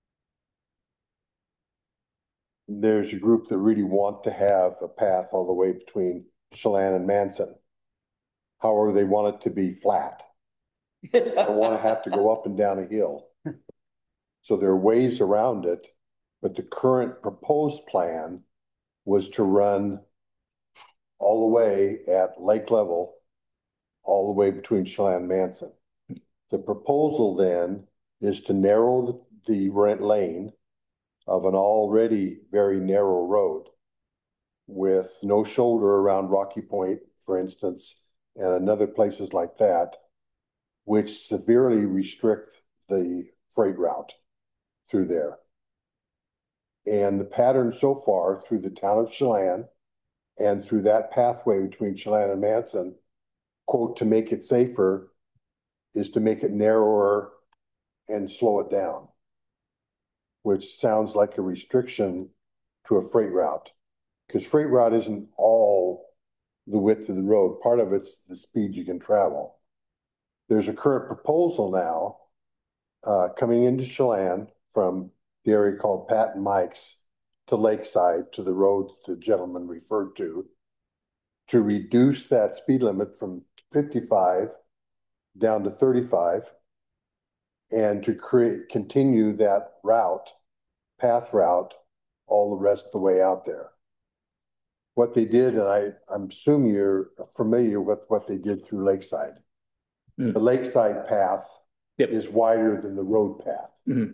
there's a group that really want to have a path all the way between Chelan and Manson. However, they want it to be flat. They want to have to go up and down a hill. So there are ways around it, but the current proposed plan was to run all the way at lake level, all the way between Chelan and Manson. The proposal then is to narrow the rent lane of an already very narrow road with no shoulder around Rocky Point, for instance, and another places like that, which severely restrict the freight route through there. And the pattern so far through the town of Chelan and through that pathway between Chelan and Manson, quote, to make it safer, is to make it narrower and slow it down, which sounds like a restriction to a freight route, because freight route isn't all the width of the road. Part of it's the speed you can travel. There's a current proposal now coming into Chelan from the area called Pat and Mike's to Lakeside, to the road the gentleman referred to reduce that speed limit from 55 down to 35 and to continue that path route all the rest of the way out there. What they did, and I'm assuming you're familiar with what they did through Lakeside. The Lakeside path is wider than the road path. And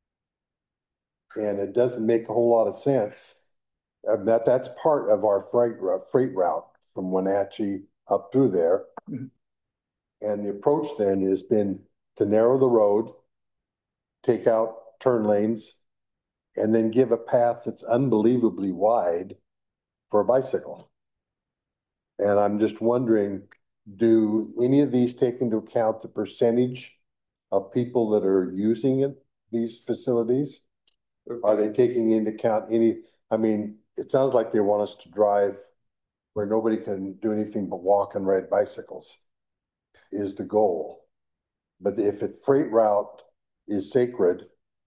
it doesn't make a whole lot of sense. That's part of our freight route from Wenatchee up through there. And the approach then has been to narrow the road, take out turn lanes, and then give a path that's unbelievably wide for a bicycle. And I'm just wondering, do any of these take into account the percentage of people that are using these facilities? Are they taking into account I mean, it sounds like they want us to drive where nobody can do anything but walk and ride bicycles is the goal. But if freight route is sacred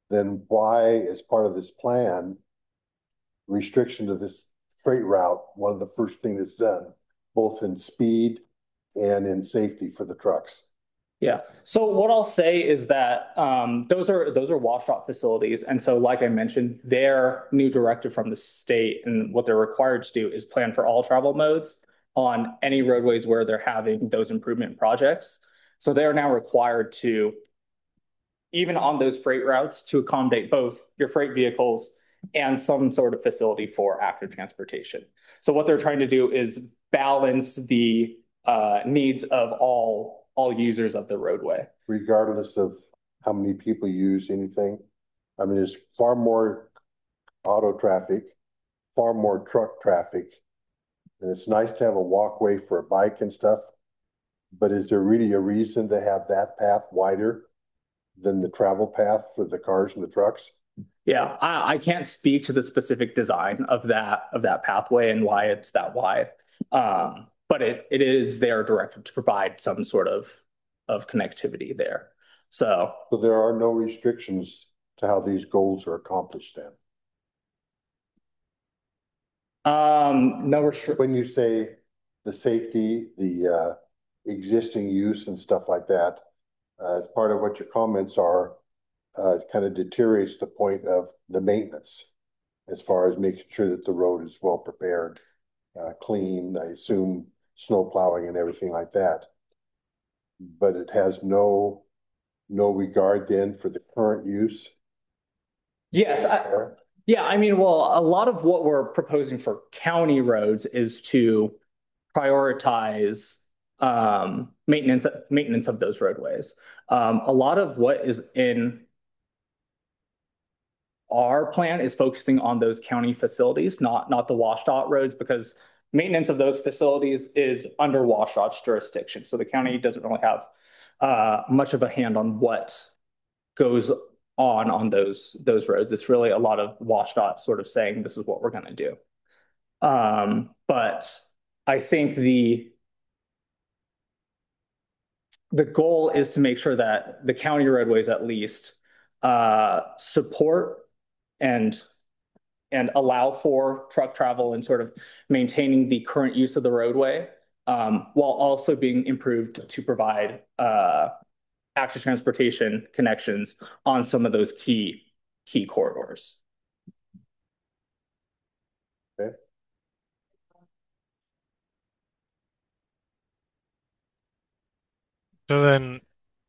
then why, as part of this plan, restriction to this freight route, one of the first thing that's done, both in speed and in safety for the trucks?
Yeah. So what I'll say is that those are washout facilities, and so like I mentioned, their new directive from the state and what they're required to do is plan for all travel modes on any roadways where they're having those improvement projects. So they are now required to, even on those freight routes, to accommodate both your freight vehicles and some sort of facility for active transportation. So what they're trying to do is balance the needs of all users of the roadway.
Regardless of how many people use anything. I mean, there's far more auto traffic, far more truck traffic. And it's nice to have a walkway for a bike and stuff. But is there really a reason to have that path wider than the travel path for the cars and the trucks?
Yeah, I can't speak to the specific design of that pathway and why it's that wide. But it is there directed to provide some sort of connectivity there. So
there are no restrictions to how these goals are accomplished then.
No
When you say the safety, the existing use and stuff like that, as part of what your comments are, kind of deteriorates the point of the maintenance as far as making sure that the road is well prepared, clean, I assume snow plowing and everything like that. But it has no regard then for the current use.
Yes, yeah, I mean, well, a lot of what we're proposing for county roads is to prioritize maintenance of those roadways. A lot of what is in our plan is focusing on those county facilities, not the WashDOT roads, because maintenance of those facilities is under WashDOT's jurisdiction. So the county doesn't really have much of a hand on what goes on those roads. It's really a lot of WashDOT sort of saying this is what we're going to do. But I think the goal is to make sure that the county roadways at least support and allow for truck travel and sort of maintaining the current use of the roadway, while also being improved to provide active transportation connections on some of those key corridors.
Okay.
So then,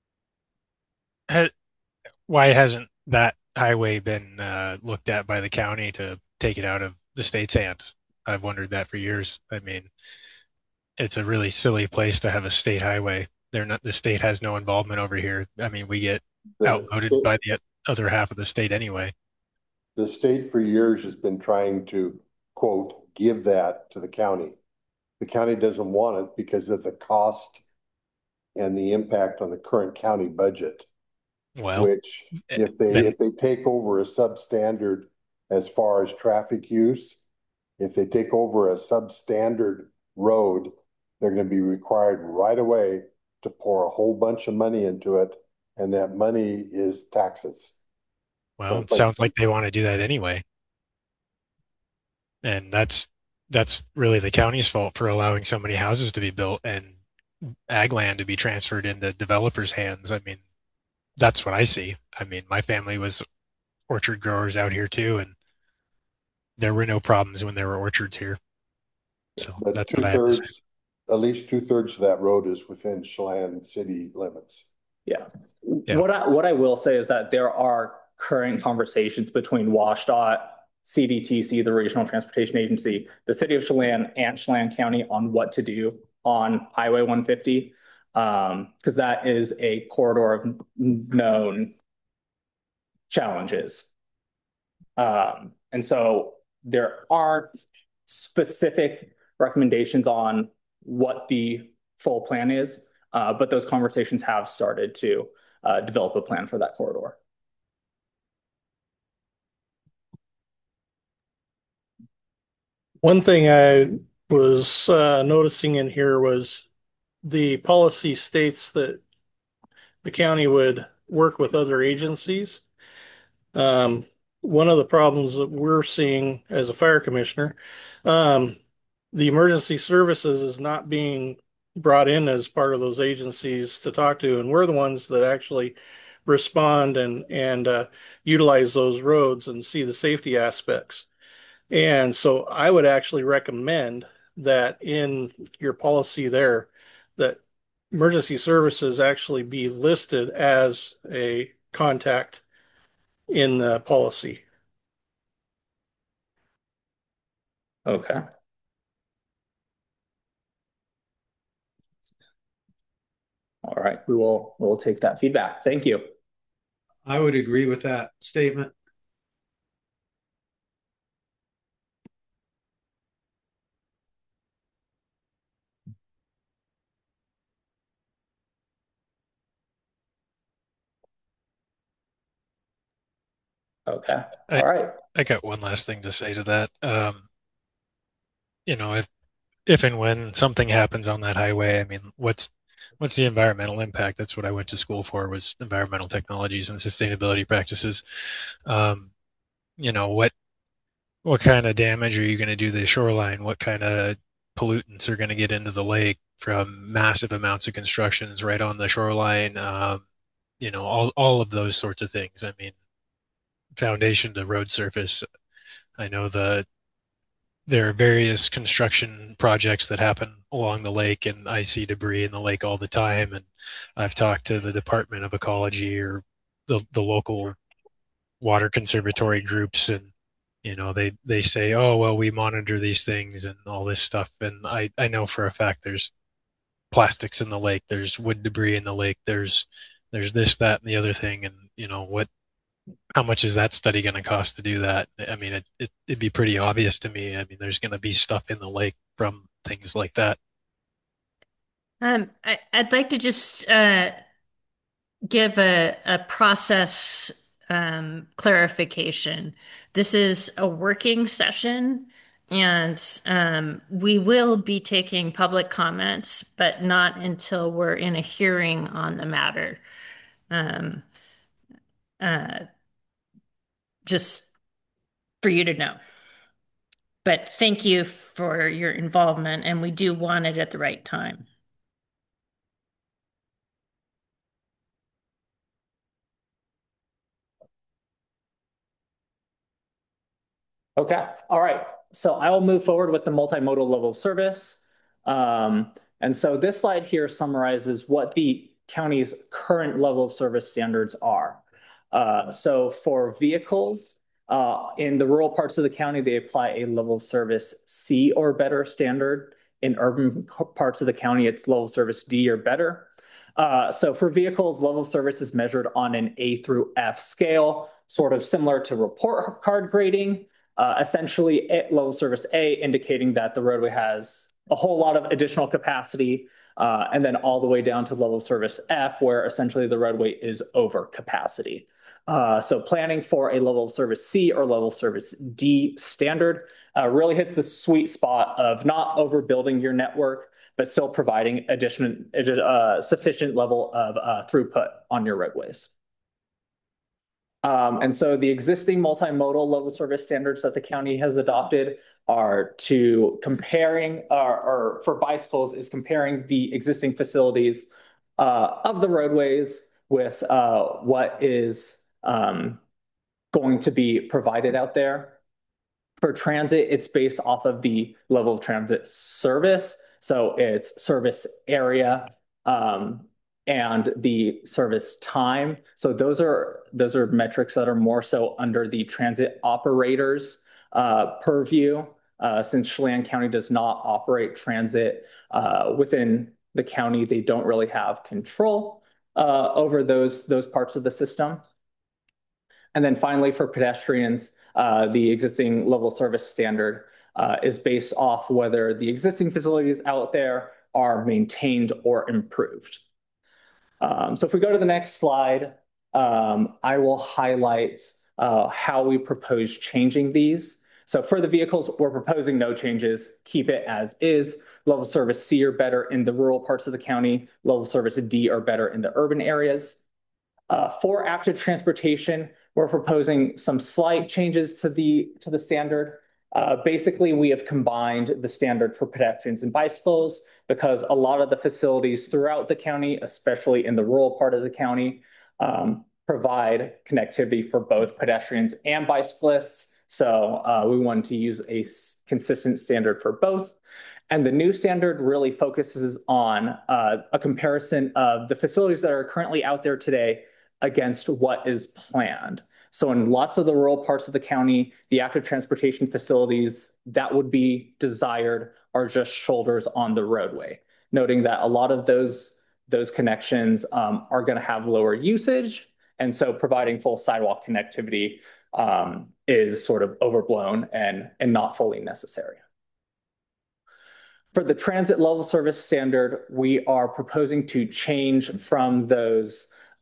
why hasn't that highway been looked at by the county to take it out of the state's hands? I've wondered that for years. I mean, it's a really silly place to have a state highway. The state has no involvement over here. I mean, we get outvoted by the other half of the state anyway.
The state for years has been trying to, quote, give that to the county. The county doesn't want it because of the cost and the impact on the current county budget.
Well,
which if they take over a substandard as far as traffic use, if they take over a substandard road, they're going to be required right away to pour a whole bunch of money into it, and that money is taxes.
Well, it sounds like they want to do that anyway. And that's really the county's fault for allowing so many houses to be built and ag land to be transferred into developers' hands. I mean, that's what I see. I mean, my family was orchard growers out here too, and there were no problems when there were orchards here. So
but
that's what I have to say.
At least 2/3 of that road is within Chelan city limits.
Yeah. What I will say is that there are current conversations between WashDOT, CDTC, the Regional Transportation Agency, the City of Chelan, and Chelan County on what to do on Highway 150, because that is a corridor of known challenges. And so there aren't specific recommendations on what the full plan is, but those conversations have started to develop a plan for that corridor.
One thing I was noticing in here was the policy states that the county would work with other agencies. One of the problems that we're seeing as a fire commissioner, the emergency services is not being brought in as part of those agencies to talk to, and we're the ones that actually respond and utilize those roads and see the safety aspects. And so I would actually recommend that in your policy there, that emergency services actually be listed as a contact in the policy.
Okay. All right, we'll take that feedback. Thank you.
I would agree with that statement.
Okay. All right.
I got one last thing to say to that. You know, if and when something happens on that highway, I mean, what's the environmental impact? That's what I went to school for, was environmental technologies and sustainability practices. You know, what kind of damage are you going to do to the shoreline? What kind of pollutants are going to get into the lake from massive amounts of constructions right on the shoreline? You know, all of those sorts of things. I mean, foundation to road surface. I know there are various construction projects that happen along the lake, and I see debris in the lake all the time. And I've talked to the Department of Ecology or the local water conservatory groups, and you know, they say, oh well, we monitor these things and all this stuff. And I know for a fact there's plastics in the lake, there's wood debris in the lake, there's this, that, and the other thing. And you know, how much is that study going to cost to do that? I mean, it'd be pretty obvious to me. I mean, there's going to be stuff in the lake from things like that.
I'd like to just give a process clarification. This is a working session, and we will be taking public comments, but not until we're in a hearing on the matter. Just for you to know. But thank you for your involvement, and we do want it at the right time.
Okay. All right. So I will move forward with the multimodal level of service. And so this slide here summarizes what the county's current level of service standards are. So for vehicles, in the rural parts of the county, they apply a level of service C or better standard. In urban parts of the county, it's level of service D or better. So for vehicles, level of service is measured on an A through F scale, sort of similar to report card grading. Essentially, level of service A indicating that the roadway has a whole lot of additional capacity, and then all the way down to level of service F, where essentially the roadway is over capacity. So planning for a level of service C or level of service D standard really hits the sweet spot of not overbuilding your network, but still providing sufficient level of throughput on your roadways. And so the existing multimodal level service standards that the county has adopted are comparing, or for bicycles, is comparing the existing facilities of the roadways with what is going to be provided out there. For transit, it's based off of the level of transit service. So it's service area, and the service time. So those are metrics that are more so under the transit operators purview, since Chelan County does not operate transit within the county. They don't really have control over those parts of the system. And then finally, for pedestrians, the existing level service standard is based off whether the existing facilities out there are maintained or improved. So if we go to the next slide, I will highlight how we propose changing these. So for the vehicles, we're proposing no changes, keep it as is. Level service C or better in the rural parts of the county, level service D or better in the urban areas. For active transportation, we're proposing some slight changes to the standard. Basically, we have combined the standard for pedestrians and bicycles because a lot of the facilities throughout the county, especially in the rural part of the county, provide connectivity for both pedestrians and bicyclists. So we wanted to use a consistent standard for both. And the new standard really focuses on a comparison of the facilities that are currently out there today against what is planned. So in lots of the rural parts of the county, the active transportation facilities that would be desired are just shoulders on the roadway, noting that a lot of those connections are going to have lower usage. And so providing full sidewalk connectivity is sort of overblown and not fully necessary. For the transit level service standard, we are proposing to change from those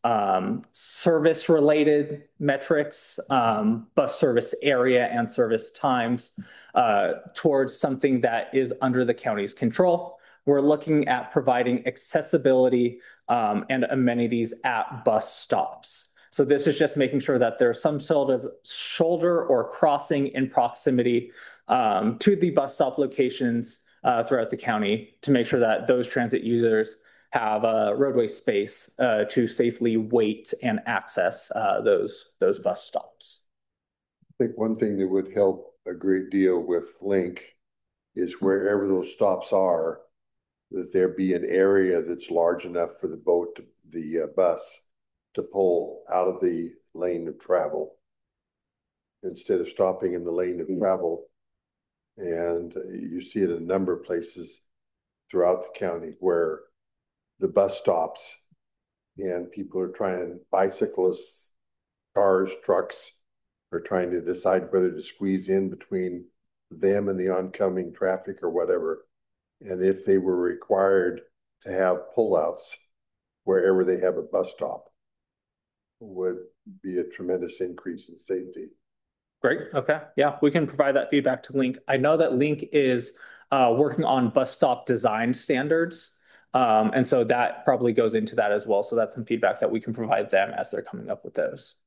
service-related metrics, bus service area and service times, towards something that is under the county's control. We're looking at providing accessibility and amenities at bus stops. So this is just making sure that there's some sort of shoulder or crossing in proximity to the bus stop locations throughout the county to make sure that those transit users have roadway space to safely wait and access those bus stops.
I think one thing that would help a great deal with Link is wherever those stops are, that there be an area that's large enough for the bus to pull out of the lane of travel instead of stopping in the lane of travel. And you see it in a number of places throughout the county where the bus stops and people are trying, bicyclists, cars, trucks are trying to decide whether to squeeze in between them and the oncoming traffic or whatever. And if they were required to have pullouts wherever they have a bus stop, would be a tremendous increase in safety.
Great. Okay. Yeah, we can provide that feedback to Link. I know that Link is working on bus stop design standards. And so that probably goes into that as well. So that's some feedback that we can provide them as they're coming up with those.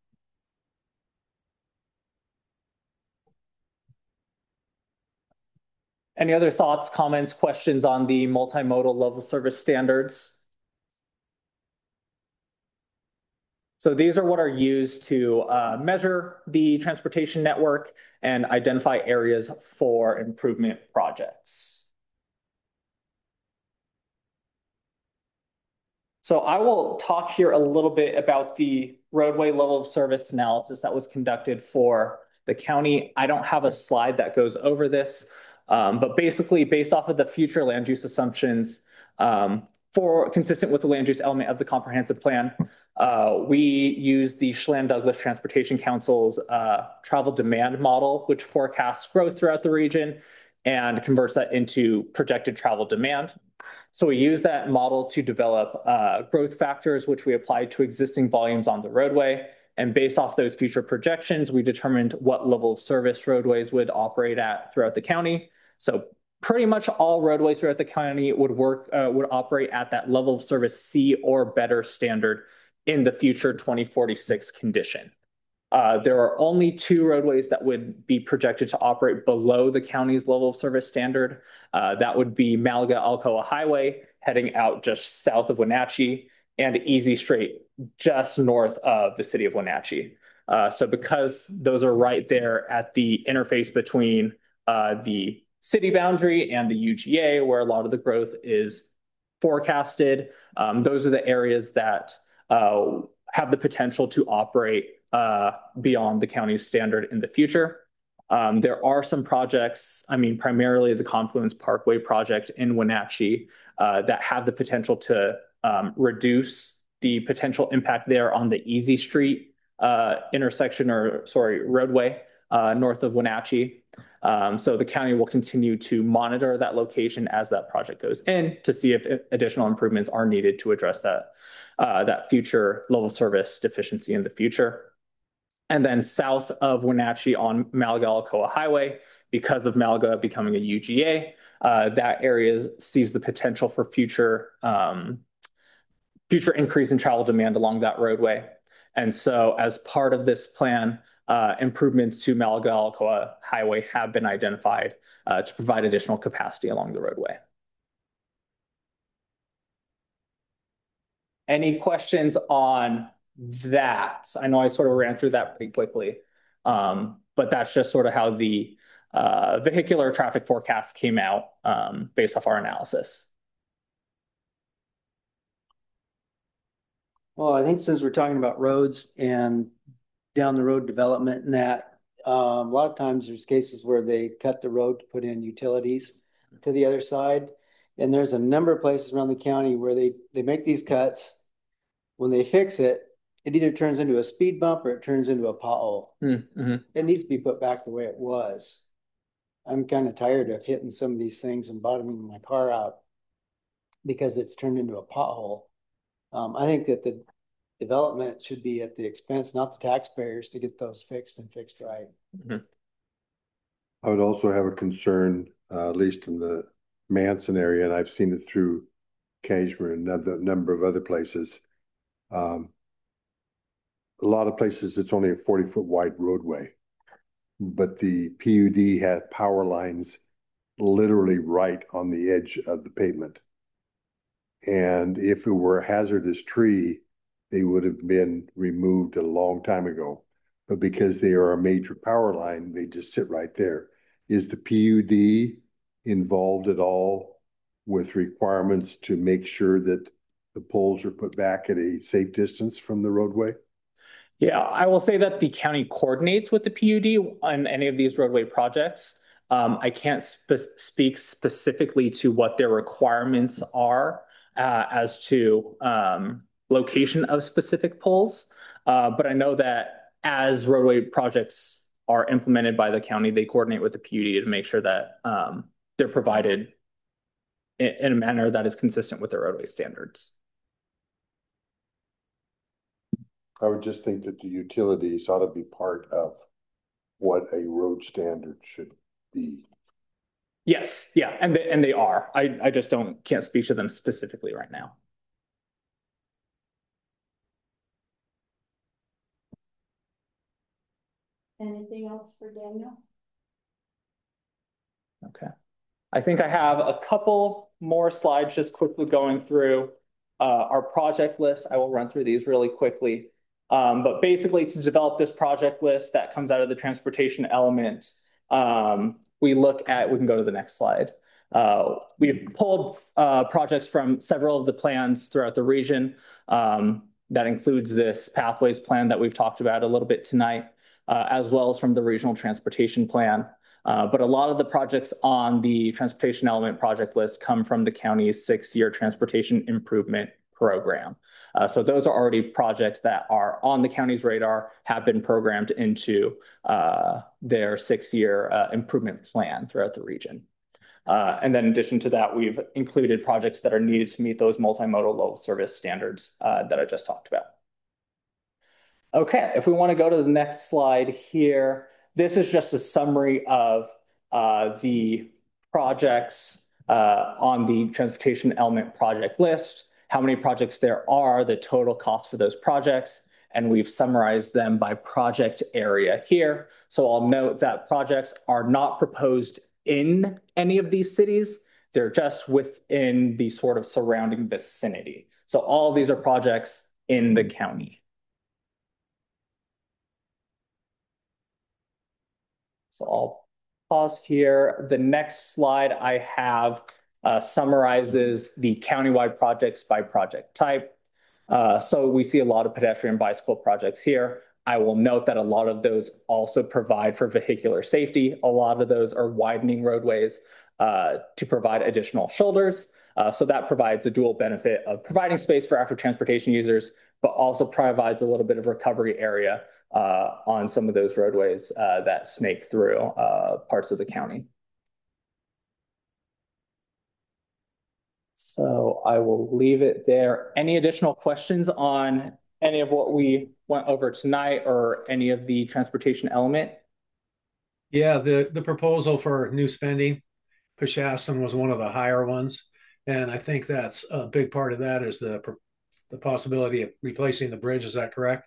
Any other thoughts, comments, questions on the multimodal level service standards? So these are what are used to measure the transportation network and identify areas for improvement projects. So I will talk here a little bit about the roadway level of service analysis that was conducted for the county. I don't have a slide that goes over this, but basically based off of the future land use assumptions consistent with the land use element of the comprehensive plan, we use the Chelan-Douglas Transportation Council's travel demand model, which forecasts growth throughout the region and converts that into projected travel demand. So we use that model to develop growth factors, which we applied to existing volumes on the roadway. And based off those future projections, we determined what level of service roadways would operate at throughout the county. So pretty much all roadways throughout the county would operate at that level of service C or better standard in the future 2046 condition. There are only 2 roadways that would be projected to operate below the county's level of service standard. That would be Malaga-Alcoa Highway, heading out just south of Wenatchee, and Easy Straight, just north of the city of Wenatchee. So because those are right there at the interface between the city boundary and the UGA, where a lot of the growth is forecasted, those are the areas that have the potential to operate beyond the county's standard in the future. There are some projects, primarily the Confluence Parkway project in Wenatchee, that have the potential to reduce the potential impact there on the Easy Street roadway north of Wenatchee. So the county will continue to monitor that location as that project goes in to see if additional improvements are needed to address that future level service deficiency in the future. And then south of Wenatchee on Malaga-Alcoa Highway, because of Malaga becoming a UGA, that area sees the potential for future increase in travel demand along that roadway. And so as part of this plan, improvements to Malaga-Alcoa Highway have been identified to provide additional capacity along the roadway. Any questions on that? I know I sort of ran through that pretty quickly, but that's just sort of how the vehicular traffic forecast came out based off our analysis.
Well, I think since we're talking about roads and down the road development and that, a lot of times there's cases where they cut the road to put in utilities to the other side. And there's a number of places around the county where they make these cuts. When they fix it, it either turns into a speed bump or it turns into a pothole.
Mm-hmm.
It needs to be put back the way it was. I'm kind of tired of hitting some of these things and bottoming my car out because it's turned into a pothole. I think that the development should be at the expense, not the taxpayers, to get those fixed and fixed right.
Mm-hmm.
I would also have a concern, at least in the Manson area, and I've seen it through Cashmere and a number of other places. A lot of places it's only a 40-foot wide roadway, but the PUD has power lines literally right on the edge of the pavement. And if it were a hazardous tree, they would have been removed a long time ago. But because they are a major power line, they just sit right there. Is the PUD involved at all with requirements to make sure that the poles are put back at a safe distance from the roadway?
Yeah, I will say that the county coordinates with the PUD on any of these roadway projects. I can't speak specifically to what their requirements are as to location of specific poles. But I know that as roadway projects are implemented by the county, they coordinate with the PUD to make sure that they're provided in a manner that is consistent with the roadway standards.
I would just think that the utilities ought to be part of what a road standard should be.
Yes, yeah, and they are. I just can't speak to them specifically right now.
Anything else for Daniel?
Okay. I think I have a couple more slides just quickly going through our project list. I will run through these really quickly. But basically to develop this project list that comes out of the transportation element, we can go to the next slide. We pulled projects from several of the plans throughout the region. That includes this pathways plan that we've talked about a little bit tonight, as well as from the regional transportation plan. But a lot of the projects on the transportation element project list come from the county's 6-year transportation improvement program. So those are already projects that are on the county's radar, have been programmed into their 6-year improvement plan throughout the region. And then in addition to that, we've included projects that are needed to meet those multimodal low service standards that I just talked about. Okay, if we want to go to the next slide here, this is just a summary of the projects on the transportation element project list, how many projects there are, the total cost for those projects, and we've summarized them by project area here. So I'll note that projects are not proposed in any of these cities. They're just within the sort of surrounding vicinity. So all of these are projects in the county. So I'll pause here. The next slide I have summarizes the countywide projects by project type. So we see a lot of pedestrian bicycle projects here. I will note that a lot of those also provide for vehicular safety. A lot of those are widening roadways to provide additional shoulders. So that provides a dual benefit of providing space for active transportation users, but also provides a little bit of recovery area on some of those roadways that snake through parts of the county. So I will leave it there. Any additional questions on any of what we went over tonight or any of the transportation element?
Yeah, the proposal for new spending, Peshastin was one of the higher ones. And I think that's a big part of that is the possibility of replacing the bridge. Is that correct?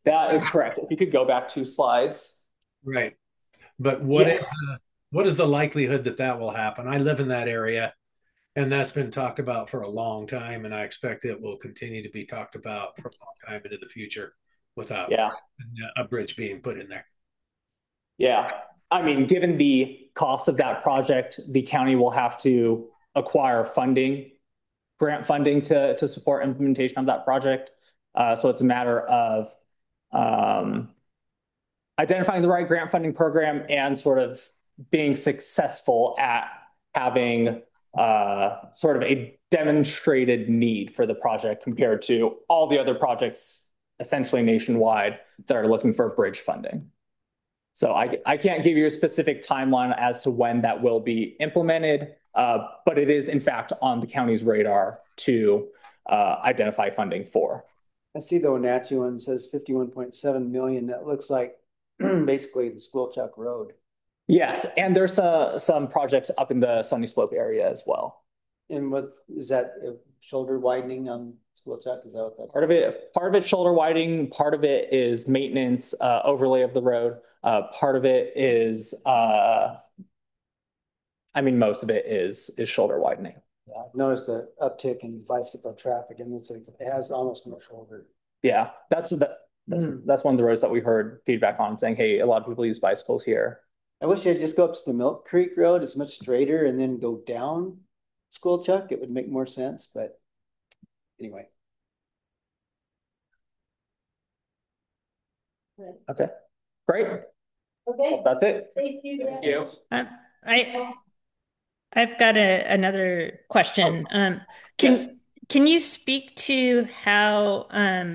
That is correct. If you could go back 2 slides.
Right. But
Yes.
what is the likelihood that that will happen? I live in that area, and that's been talked about for a long time, and I expect it will continue to be talked about for a long time into the future without
Yeah.
a bridge being put in there.
Yeah. I mean, given the cost of that project, the county will have to acquire funding, grant funding to support implementation of that project. So it's a matter of um, identifying the right grant funding program and sort of being successful at having sort of a demonstrated need for the project compared to all the other projects essentially nationwide that are looking for bridge funding. So I can't give you a specific timeline as to when that will be implemented, but it is in fact on the county's radar to identify funding for.
I see the Wenatchee one says 51.7 million. That looks like basically the Squilchuck Road.
Yes, and there's some projects up in the Sunny Slope area as well.
And what is that, shoulder widening on Squilchuck? Is that what that?
Part of it shoulder widening, part of it is maintenance, overlay of the road. Part of it is, I mean, most of it is shoulder widening.
Yeah, I've noticed an uptick in bicycle traffic, and it's like it has almost no shoulder.
Yeah, that's one of the roads that we heard feedback on, saying, hey, a lot of people use bicycles here.
I wish I'd just go up to the Milk Creek Road. It's much straighter, and then go down Squilchuck. It would make more sense, but anyway.
Okay, great.
Okay,
That's it.
thank you.
Thank you.
I've got another question.
Yes.
Can you speak to how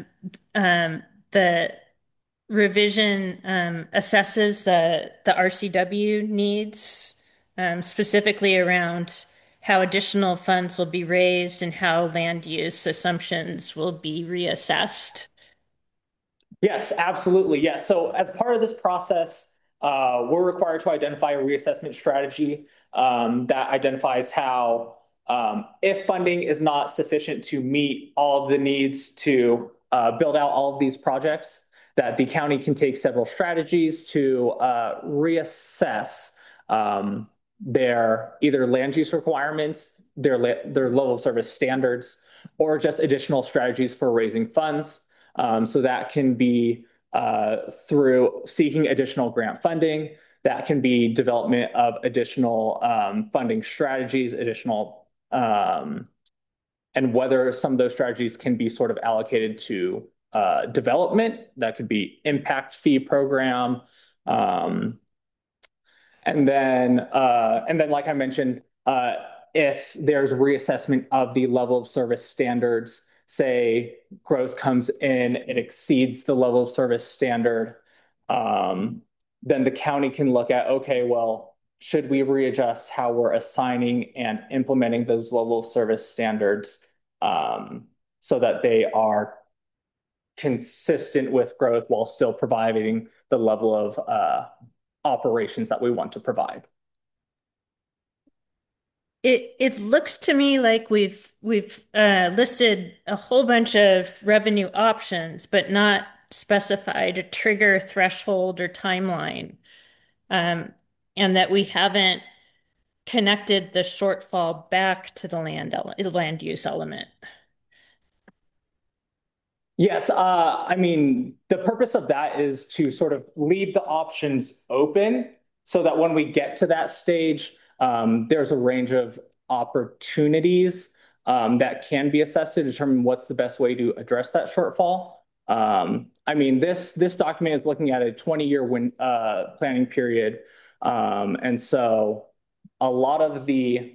the revision assesses the RCW needs, specifically around how additional funds will be raised and how land use assumptions will be reassessed?
Yes, absolutely. Yes. So as part of this process, we're required to identify a reassessment strategy that identifies how, if funding is not sufficient to meet all of the needs to build out all of these projects, that the county can take several strategies to reassess their either land use requirements, their level of service standards, or just additional strategies for raising funds. So that can be through seeking additional grant funding. That can be development of additional funding strategies, and whether some of those strategies can be sort of allocated to development. That could be impact fee program. And then, like I mentioned, if there's reassessment of the level of service standards, say growth comes in, it exceeds the level of service standard, then the county can look at, okay, well, should we readjust how we're assigning and implementing those level of service standards so that they are consistent with growth while still providing the level of operations that we want to provide.
It looks to me like we've listed a whole bunch of revenue options, but not specified a trigger threshold or timeline, and that we haven't connected the shortfall back to the land use element.
Yes, I mean, the purpose of that is to sort of leave the options open so that when we get to that stage, there's a range of opportunities that can be assessed to determine what's the best way to address that shortfall. I mean, this document is looking at a 20-year planning period, and so a lot of the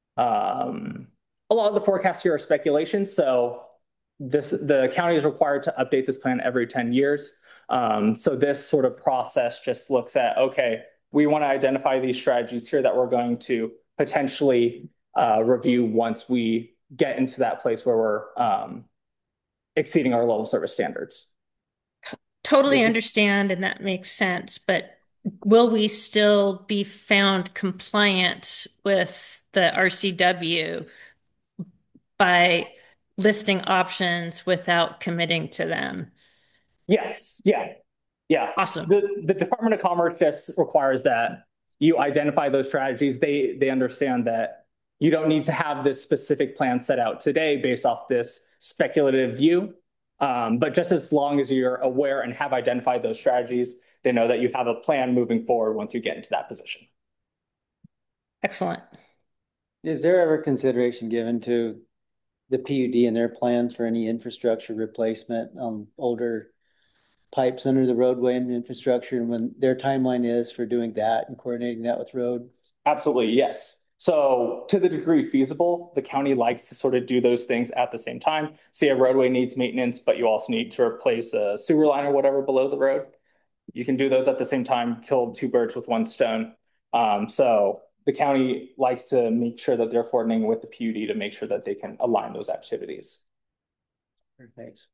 forecasts here are speculation. So the county is required to update this plan every 10 years. So this sort of process just looks at, okay, we want to identify these strategies here that we're going to potentially review once we get into that place where we're exceeding our level of service standards.
Totally understand, and that makes sense, but will we still be found compliant with the RCW by listing options without committing to them?
Yes. Yeah. Yeah.
Awesome.
The Department of Commerce just requires that you identify those strategies. They understand that you don't need to have this specific plan set out today based off this speculative view. But just as long as you're aware and have identified those strategies, they know that you have a plan moving forward once you get into that position.
Excellent.
Is there ever consideration given to the PUD and their plan for any infrastructure replacement on older pipes under the roadway and infrastructure, and when their timeline is for doing that and coordinating that with road?
Absolutely, yes. So to the degree feasible, the county likes to sort of do those things at the same time. Say a roadway needs maintenance, but you also need to replace a sewer line or whatever below the road. You can do those at the same time, kill two birds with one stone. So the county likes to make sure that they're coordinating with the PUD to make sure that they can align those activities.
Thanks.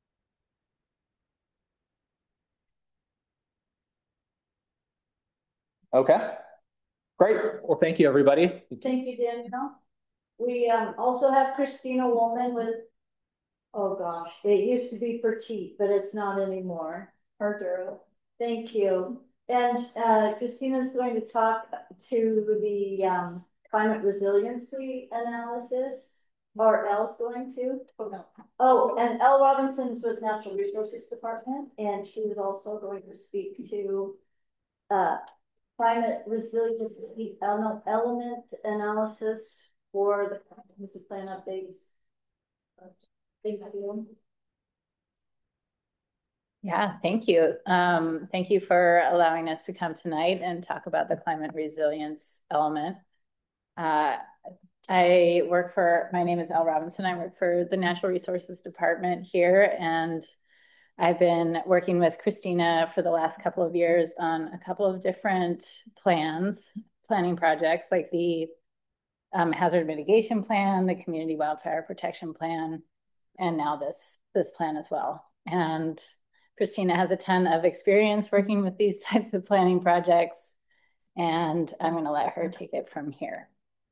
Okay, great. Well, thank you, everybody.
Thank you, Daniel. We also have Christina Woolman with, oh gosh, it used to be Fertit, but it's not anymore. Arduro. Thank you. And Christina's going to talk to the climate resiliency analysis. Or Elle's going to? Oh, no. Oh, and Elle Robinson's with Natural Resources Department, and she is also going to speak to climate resiliency element analysis for the comprehensive plan updates. Thank you.
Yeah, thank you. Thank you for allowing us to come tonight and talk about the climate resilience element. My name is Elle Robinson. I work for the Natural Resources Department here, and I've been working with Christina for the last couple of years on a couple of different planning projects, like the hazard mitigation plan, the community wildfire protection plan, and now this plan as well. And Christina has a ton of experience working with these types of planning projects, and I'm going to let her take it from here.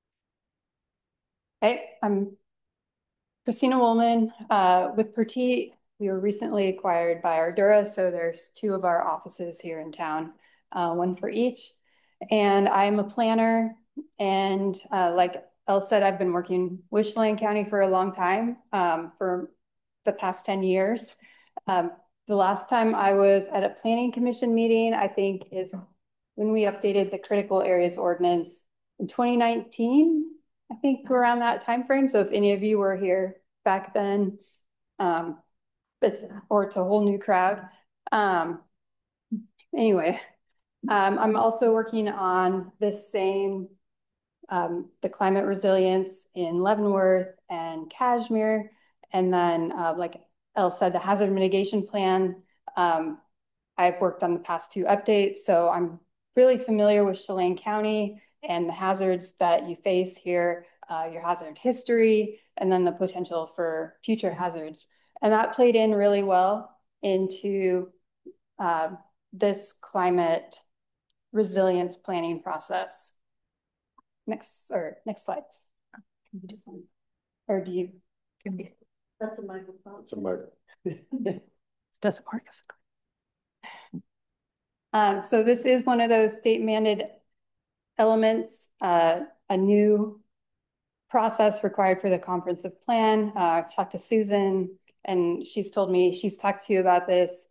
Hey, I'm Christina Woolman with Fertit. We were recently acquired by Ardura, so there's two of our offices here in town, one for each. And I'm a planner, and like Elle said, I've been working with Chelan County for a long time, for the past 10 years. The last time I was at a planning commission meeting, I think, is when we updated the critical areas ordinance in 2019. I think around that time frame. So if any of you were here back then, it's a whole new crowd. Anyway, I'm also working on this same, the climate resilience in Leavenworth and Kashmir. And then like Elle said, the hazard mitigation plan, I've worked on the past two updates. So I'm really familiar with Chelan County and the hazards that you face here, your hazard history, and then the potential for future hazards. And that played in really well into this climate resilience planning process. Next slide. Or do you?
That's a microphone.
It's a microphone.
This doesn't work. So this is one of those state mandated elements, a new process required for the comprehensive plan. I've talked to Susan, and she's told me she's talked to you about this.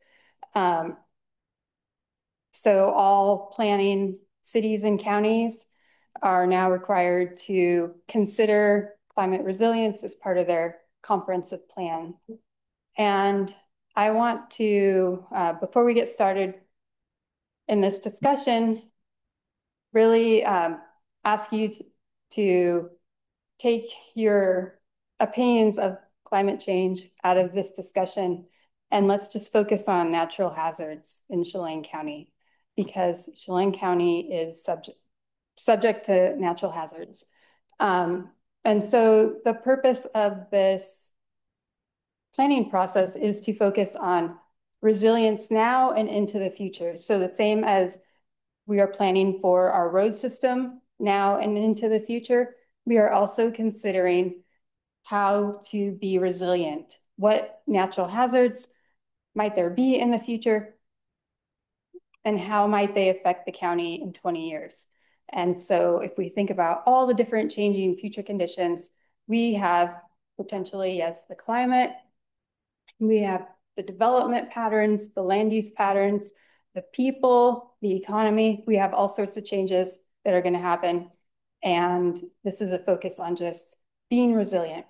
So all planning cities and counties are now required to consider climate resilience as part of their comprehensive plan. And I want to, before we get started in this discussion, really ask you to take your opinions of climate change out of this discussion, and let's just focus on natural hazards in Chelan County, because Chelan County is subject to natural hazards. And so the purpose of this planning process is to focus on resilience now and into the future. So the same as we are planning for our road system now and into the future, we are also considering how to be resilient, what natural hazards might there be in the future? And how might they affect the county in 20 years? And so if we think about all the different changing future conditions, we have potentially, yes, the climate, we have the development patterns, the land use patterns, the people, the economy. We have all sorts of changes that are going to happen. And this is a focus on just being resilient.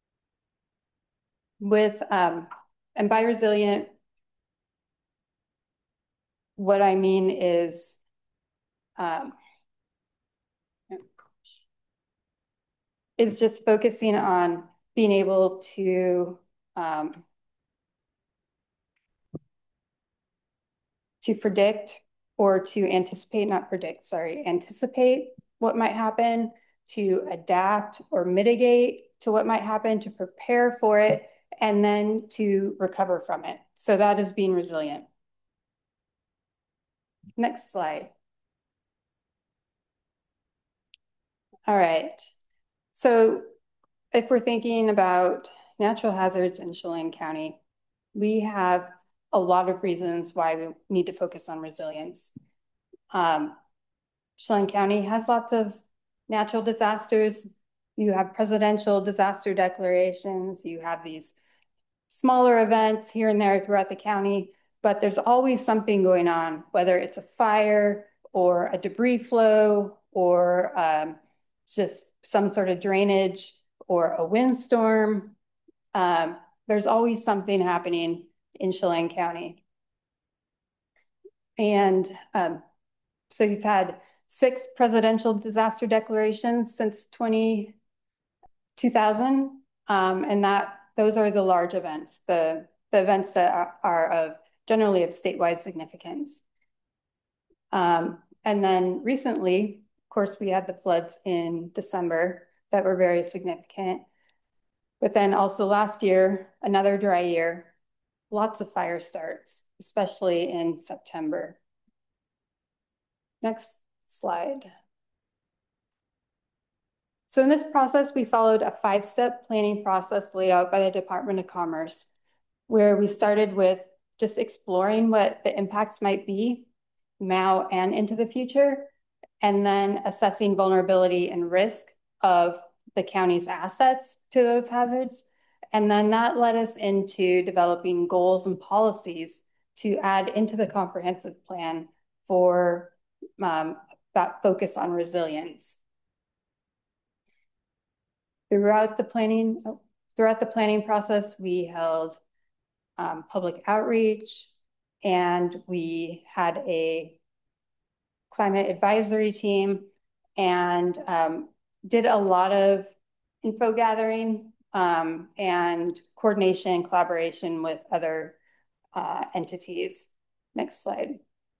And by resilient, what I mean is just focusing on being able to predict or to anticipate, not predict, sorry, anticipate what might happen, to adapt or mitigate to what might happen, to prepare for it, and then to recover from it. So that is being resilient. Next slide. All right. So if we're thinking about natural hazards in Chelan County, we have a lot of reasons why we need to focus on resilience. Chelan County has lots of natural disasters. You have presidential disaster declarations. You have these smaller events here and there throughout the county, but there's always something going on, whether it's a fire or a debris flow or just some sort of drainage or a windstorm. There's always something happening in Chelan County. And so you've had 6 presidential disaster declarations since 2000, and those are the large events, the events that are generally of statewide significance. And then recently, of course, we had the floods in December that were very significant. But then also last year, another dry year, lots of fire starts, especially in September. Next slide. So in this process, we followed a 5-step planning process laid out by the Department of Commerce, where we started with just exploring what the impacts might be now and into the future, and then assessing vulnerability and risk of the county's assets to those hazards. And then that led us into developing goals and policies to add into the comprehensive plan for that focus on resilience. Throughout the planning process, we held public outreach, and we had a climate advisory team, and did a lot of info gathering and coordination and collaboration with other entities. Next slide.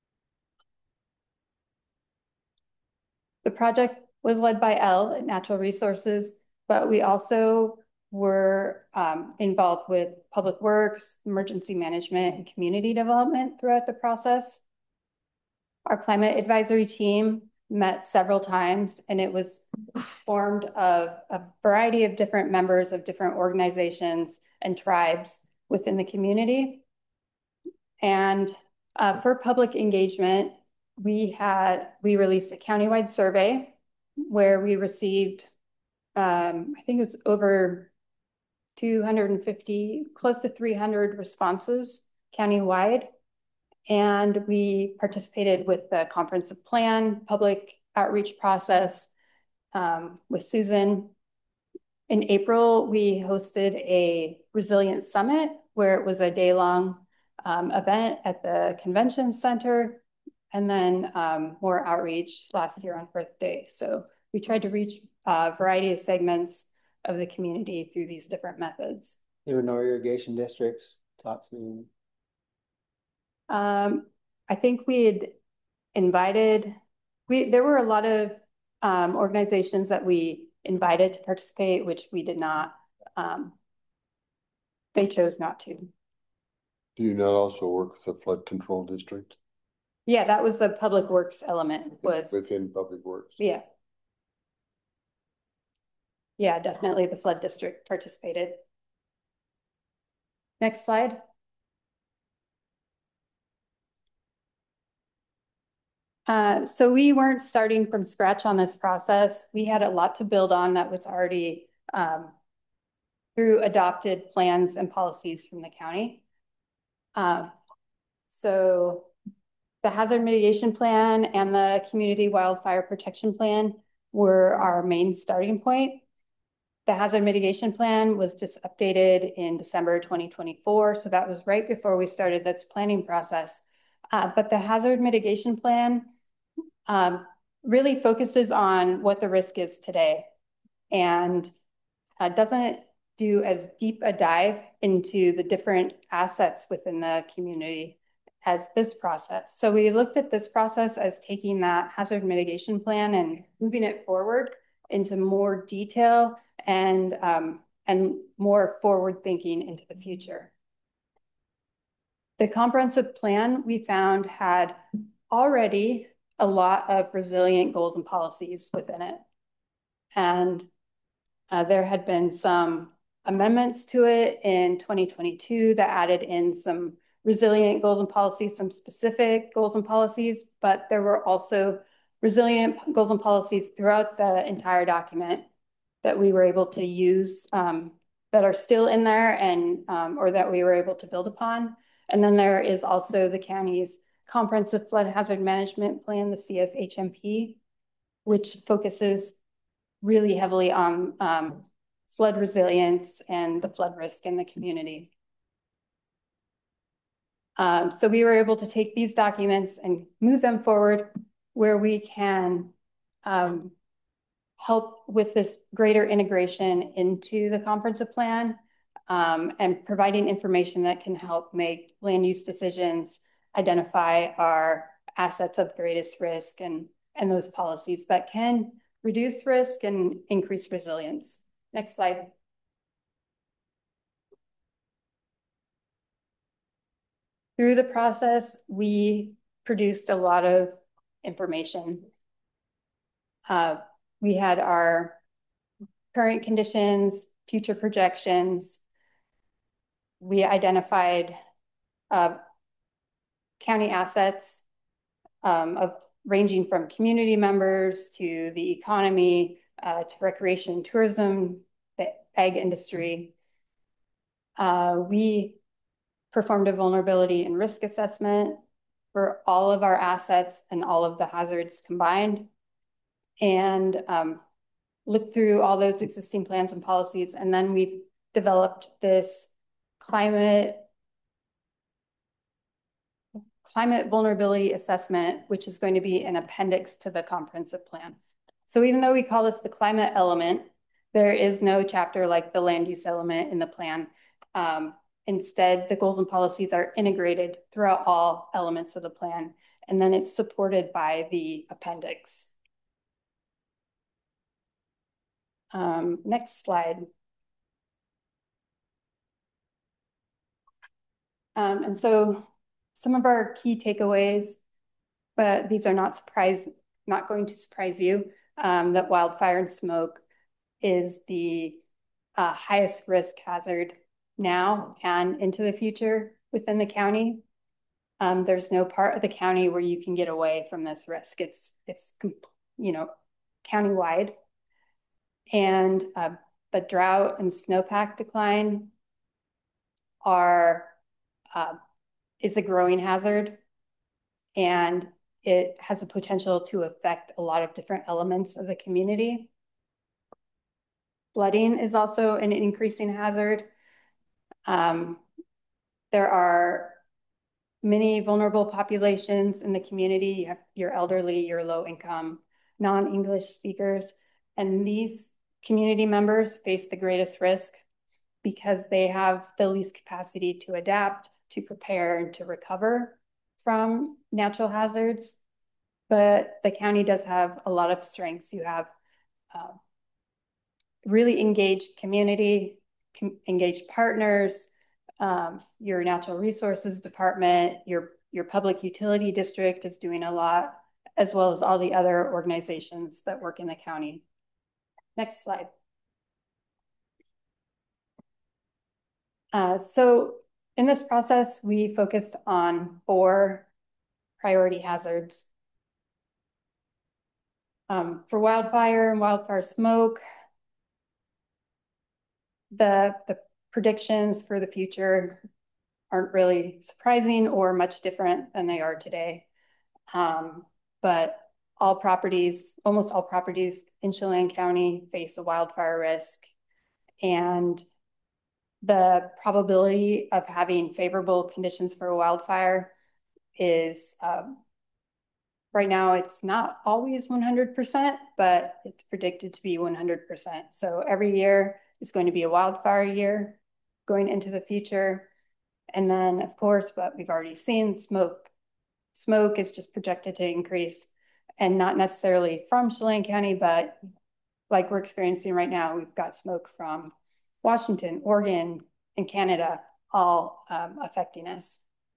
The project was led by Elle at Natural Resources, but we also were involved with Public Works, emergency management, and community development throughout the process. Our climate advisory team met several times, and it was formed of a variety of different members of different organizations and tribes within the community. And for public engagement, we released a countywide survey where we received, I think it was over 250, close to 300 responses countywide. And we participated with the comprehensive plan, public outreach process with Susan. In April, we hosted a resilience summit where it was a day-long event at the convention center, and then more outreach last year on Earth Day. So we tried to reach a variety of segments of the community through these different methods.
There were no irrigation districts. Talk to me.
I think we had invited, there were a lot of organizations that we invited to participate, which we did not, they chose not to.
Do you not also work with the flood control district?
Yeah, that was the public works element.
Within public works.
Yeah. Yeah, definitely the flood district participated. Next slide. So we weren't starting from scratch on this process. We had a lot to build on that was already through adopted plans and policies from the county. So the hazard mitigation plan and the community wildfire protection plan were our main starting point. The hazard mitigation plan was just updated in December 2024. So that was right before we started this planning process. But the hazard mitigation plan really focuses on what the risk is today and doesn't do as deep a dive into the different assets within the community as this process. So we looked at this process as taking that hazard mitigation plan and moving it forward into more detail and more forward thinking into the future. The comprehensive plan we found had already a lot of resilient goals and policies within it. And there had been some amendments to it in 2022 that added in some resilient goals and policies, some specific goals and policies, but there were also resilient goals and policies throughout the entire document that we were able to use that are still in there and or that we were able to build upon. And then there is also the county's Comprehensive Flood Hazard Management Plan, the CFHMP, which focuses really heavily on flood resilience and the flood risk in the community. So we were able to take these documents and move them forward where we can help with this greater integration into the comprehensive plan and providing information that can help make land use decisions, identify our assets of greatest risk and those policies that can reduce risk and increase resilience. Next slide. Through the process, we produced a lot of information. We had our current conditions, future projections. We identified county assets of ranging from community members to the economy, to recreation and tourism, the ag industry. We performed a vulnerability and risk assessment for all of our assets and all of the hazards combined, and looked through all those existing plans and policies. And then we've developed this climate vulnerability assessment, which is going to be an appendix to the comprehensive plan. So even though we call this the climate element, there is no chapter like the land use element in the plan. Instead, the goals and policies are integrated throughout all elements of the plan, and then it's supported by the appendix. Next slide. And so some of our key takeaways, but these are not going to surprise you, that wildfire and smoke is the highest risk hazard now and into the future within the county. There's no part of the county where you can get away from this risk. It's countywide. And the drought and snowpack decline is a growing hazard, and it has a potential to affect a lot of different elements of the community. Flooding is also an increasing hazard. There are many vulnerable populations in the community. You have your elderly, your low income, non-English speakers, and these community members face the greatest risk because they have the least capacity to adapt, to prepare, and to recover from natural hazards. But the county does have a lot of strengths. You have really engaged community, engaged partners, your natural resources department, your public utility district is doing a lot, as well as all the other organizations that work in the county. Next slide. So in this process, we focused on 4 priority hazards. For wildfire and wildfire smoke, the predictions for the future aren't really surprising or much different than they are today. But almost all properties in Chelan County face a wildfire risk. And the probability of having favorable conditions for a wildfire is, right now it's not always 100%, but it's predicted to be 100%. So every year is going to be a wildfire year going into the future. And then, of course, what we've already seen, smoke is just projected to increase, and not necessarily from Chelan County, but like we're experiencing right now, we've got smoke from Washington, Oregon, and Canada all affecting us.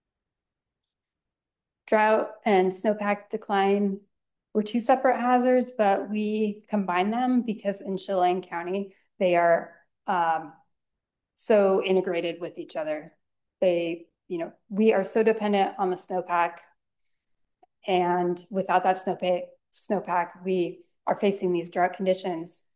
Drought and snowpack decline were two separate hazards, but we combine them because in Chelan County, they are so integrated with each other. We are so dependent on the snowpack, and without that snowpack, we are facing these drought conditions.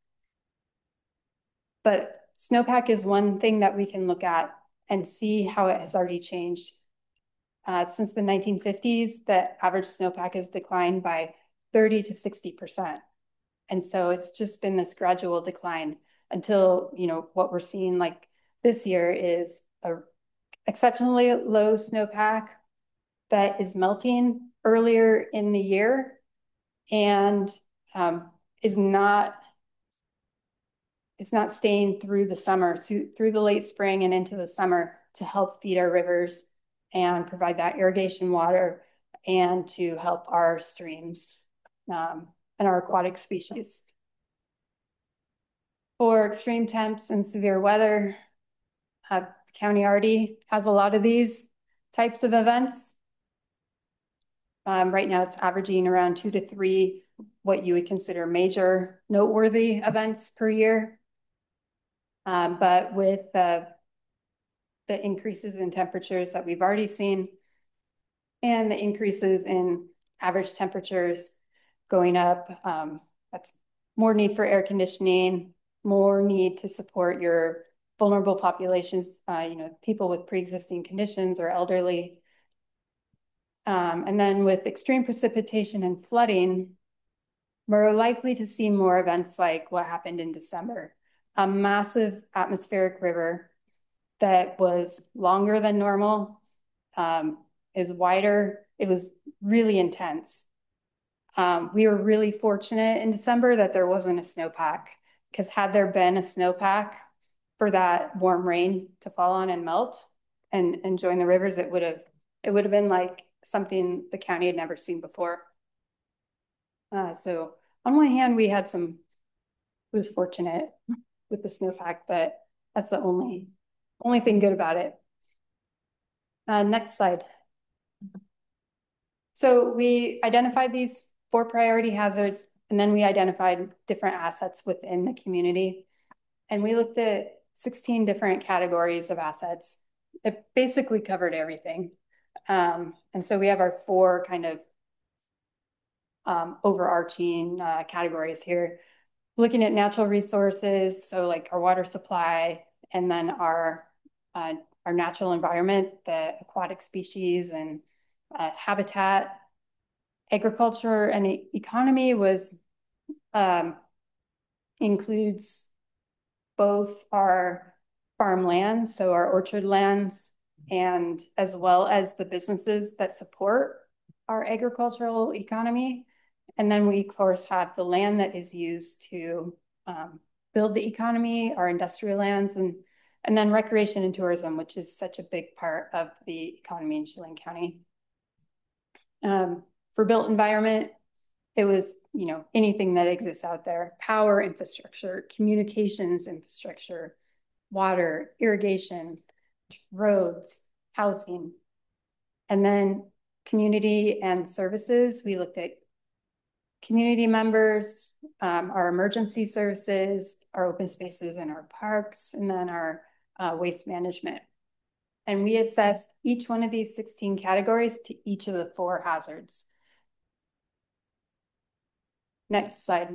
But snowpack is one thing that we can look at and see how it has already changed. Since the 1950s, the average snowpack has declined by 30 to 60%. And so it's just been this gradual decline until, what we're seeing like this year is a exceptionally low snowpack that is melting earlier in the year and is not staying through the summer, through the late spring and into the summer to help feed our rivers and provide that irrigation water and to help our streams and our aquatic species. For extreme temps and severe weather, the county already has a lot of these types of events. Right now it's averaging around 2 to 3 what you would consider major noteworthy events per year. But with the increases in temperatures that we've already seen and the increases in average temperatures going up, that's more need for air conditioning, more need to support your vulnerable populations, people with pre-existing conditions or elderly. And then with extreme precipitation and flooding, we're likely to see more events like what happened in December. A massive atmospheric river that was longer than normal, is wider. It was really intense. We were really fortunate in December that there wasn't a snowpack, because had there been a snowpack for that warm rain to fall on and melt and join the rivers, it would have been like something the county had never seen before. So on one hand, was fortunate with the snowpack, but that's the only thing good about it. Next slide. So we identified these 4 priority hazards, and then we identified different assets within the community. And we looked at 16 different categories of assets. It basically covered everything. And so we have our 4 kind of overarching categories here. Looking at natural resources, so like our water supply, and then our natural environment, the aquatic species and habitat. Agriculture and economy includes both our farmlands, so our orchard lands, and as well as the businesses that support our agricultural economy. And then we, of course, have the land that is used to build the economy, our industrial lands, and then recreation and tourism, which is such a big part of the economy in Chelan County. For built environment, it was, anything that exists out there: power infrastructure, communications infrastructure, water, irrigation, roads, housing. And then community and services, we looked at community members, our emergency services, our open spaces and our parks, and then our waste management. And we assessed each one of these 16 categories to each of the 4 hazards. Next slide.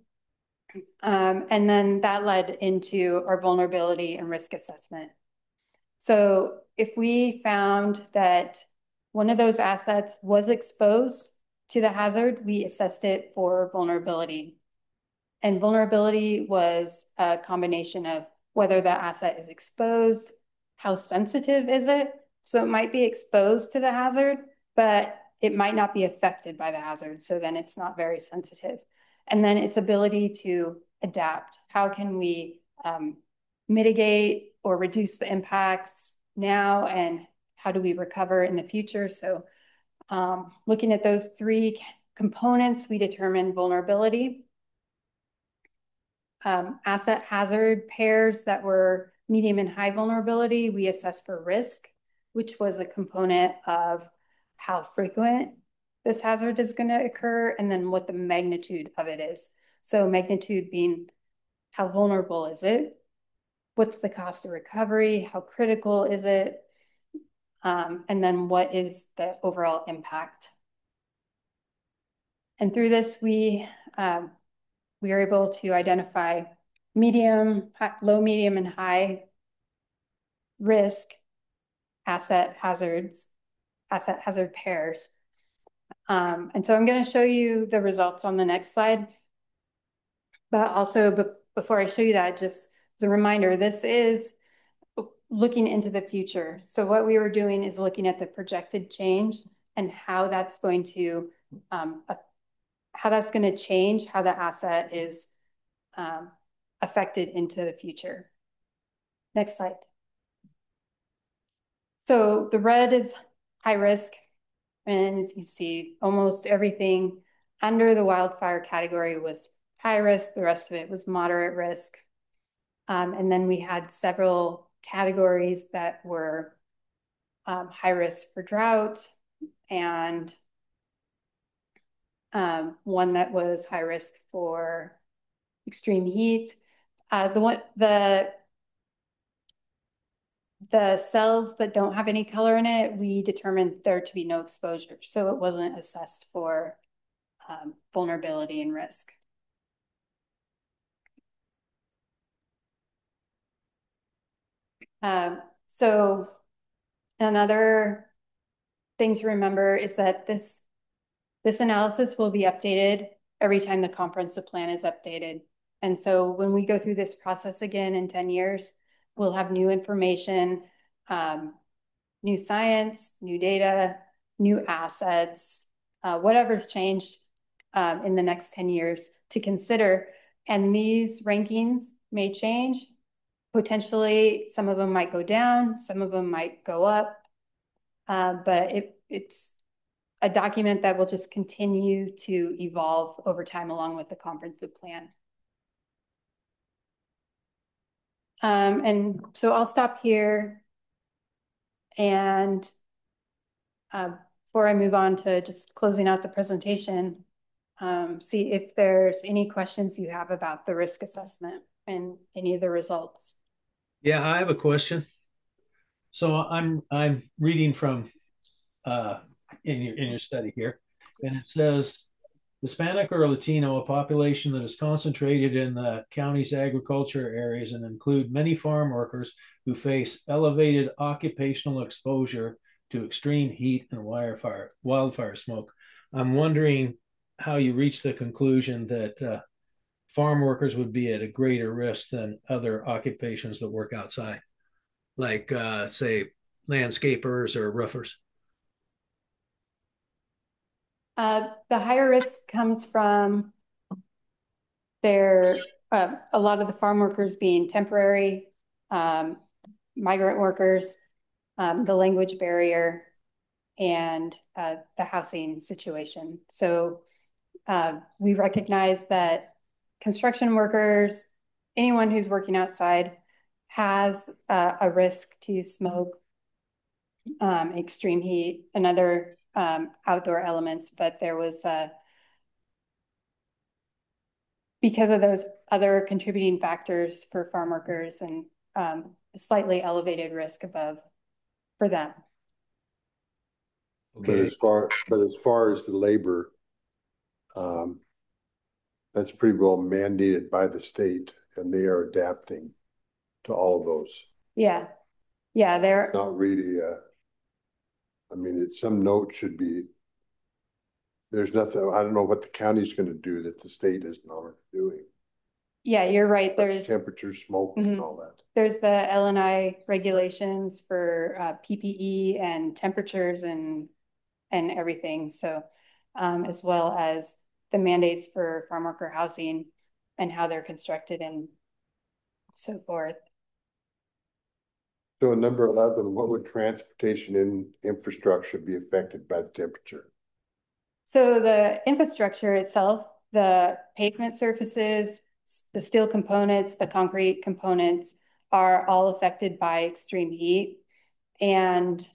And then that led into our vulnerability and risk assessment. So if we found that one of those assets was exposed to the hazard, we assessed it for vulnerability. And vulnerability was a combination of whether the asset is exposed, how sensitive is it? So it might be exposed to the hazard, but it might not be affected by the hazard. So then it's not very sensitive. And then its ability to adapt. How can we mitigate or reduce the impacts now, and how do we recover in the future? So looking at those three components, we determine vulnerability. Asset hazard pairs that were medium and high vulnerability, we assess for risk, which was a component of how frequent this hazard is going to occur, and then what the magnitude of it is. So magnitude being how vulnerable is it? What's the cost of recovery? How critical is it? And then what is the overall impact? And through this, we are able to identify medium, low, medium, and high risk asset hazard pairs. And so I'm going to show you the results on the next slide. But also, before I show you that, just as a reminder, this is looking into the future. So what we were doing is looking at the projected change and how that's going to change how the asset is affected into the future. Next slide. So the red is high risk, and as you see, almost everything under the wildfire category was high risk. The rest of it was moderate risk. And then we had several categories that were high risk for drought, and one that was high risk for extreme heat. The cells that don't have any color in it, we determined there to be no exposure. So it wasn't assessed for vulnerability and risk. So another thing to remember is that this analysis will be updated every time the comprehensive plan is updated. And so when we go through this process again in 10 years, we'll have new information, new science, new data, new assets, whatever's changed in the next 10 years to consider. And these rankings may change. Potentially, some of them might go down, some of them might go up, but it's a document that will just continue to evolve over time along with the comprehensive plan. And so I'll stop here, and before I move on to just closing out the presentation, see if there's any questions you have about the risk assessment and any of the results.
Yeah, I have a question. So I'm reading from in your study here, and it says Hispanic or Latino, a population that is concentrated in the county's agriculture areas and include many farm workers who face elevated occupational exposure to extreme heat and wildfire smoke. I'm wondering how you reach the conclusion that farm workers would be at a greater risk than other occupations that work outside, like say landscapers or roofers.
The higher risk comes from a lot of the farm workers being temporary, migrant workers, the language barrier, and the housing situation. So we recognize that construction workers, anyone who's working outside, has a risk to smoke, extreme heat, and other outdoor elements, but there was because of those other contributing factors for farm workers and a slightly elevated risk above for them.
Okay. But as far as the labor, That's pretty well mandated by the state, and they are adapting to all of those.
Yeah. Yeah, they're
Not really, some note should be, there's nothing, I don't know what the county's gonna do that the state isn't already doing.
yeah, you're right. There's
temperature, smoke, and all that.
There's the LNI regulations for PPE and temperatures and everything. So, as well as the mandates for farm worker housing and how they're constructed and so forth.
So number 11, what would transportation and infrastructure be affected by the temperature?
So the infrastructure itself, the pavement surfaces, the steel components, the concrete components are all affected by extreme heat. And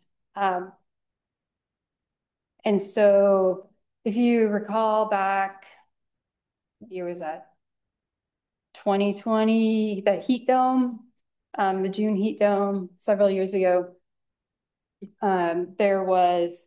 so if you recall back, what year was that? 2020, the heat dome, the June heat dome several years ago, there was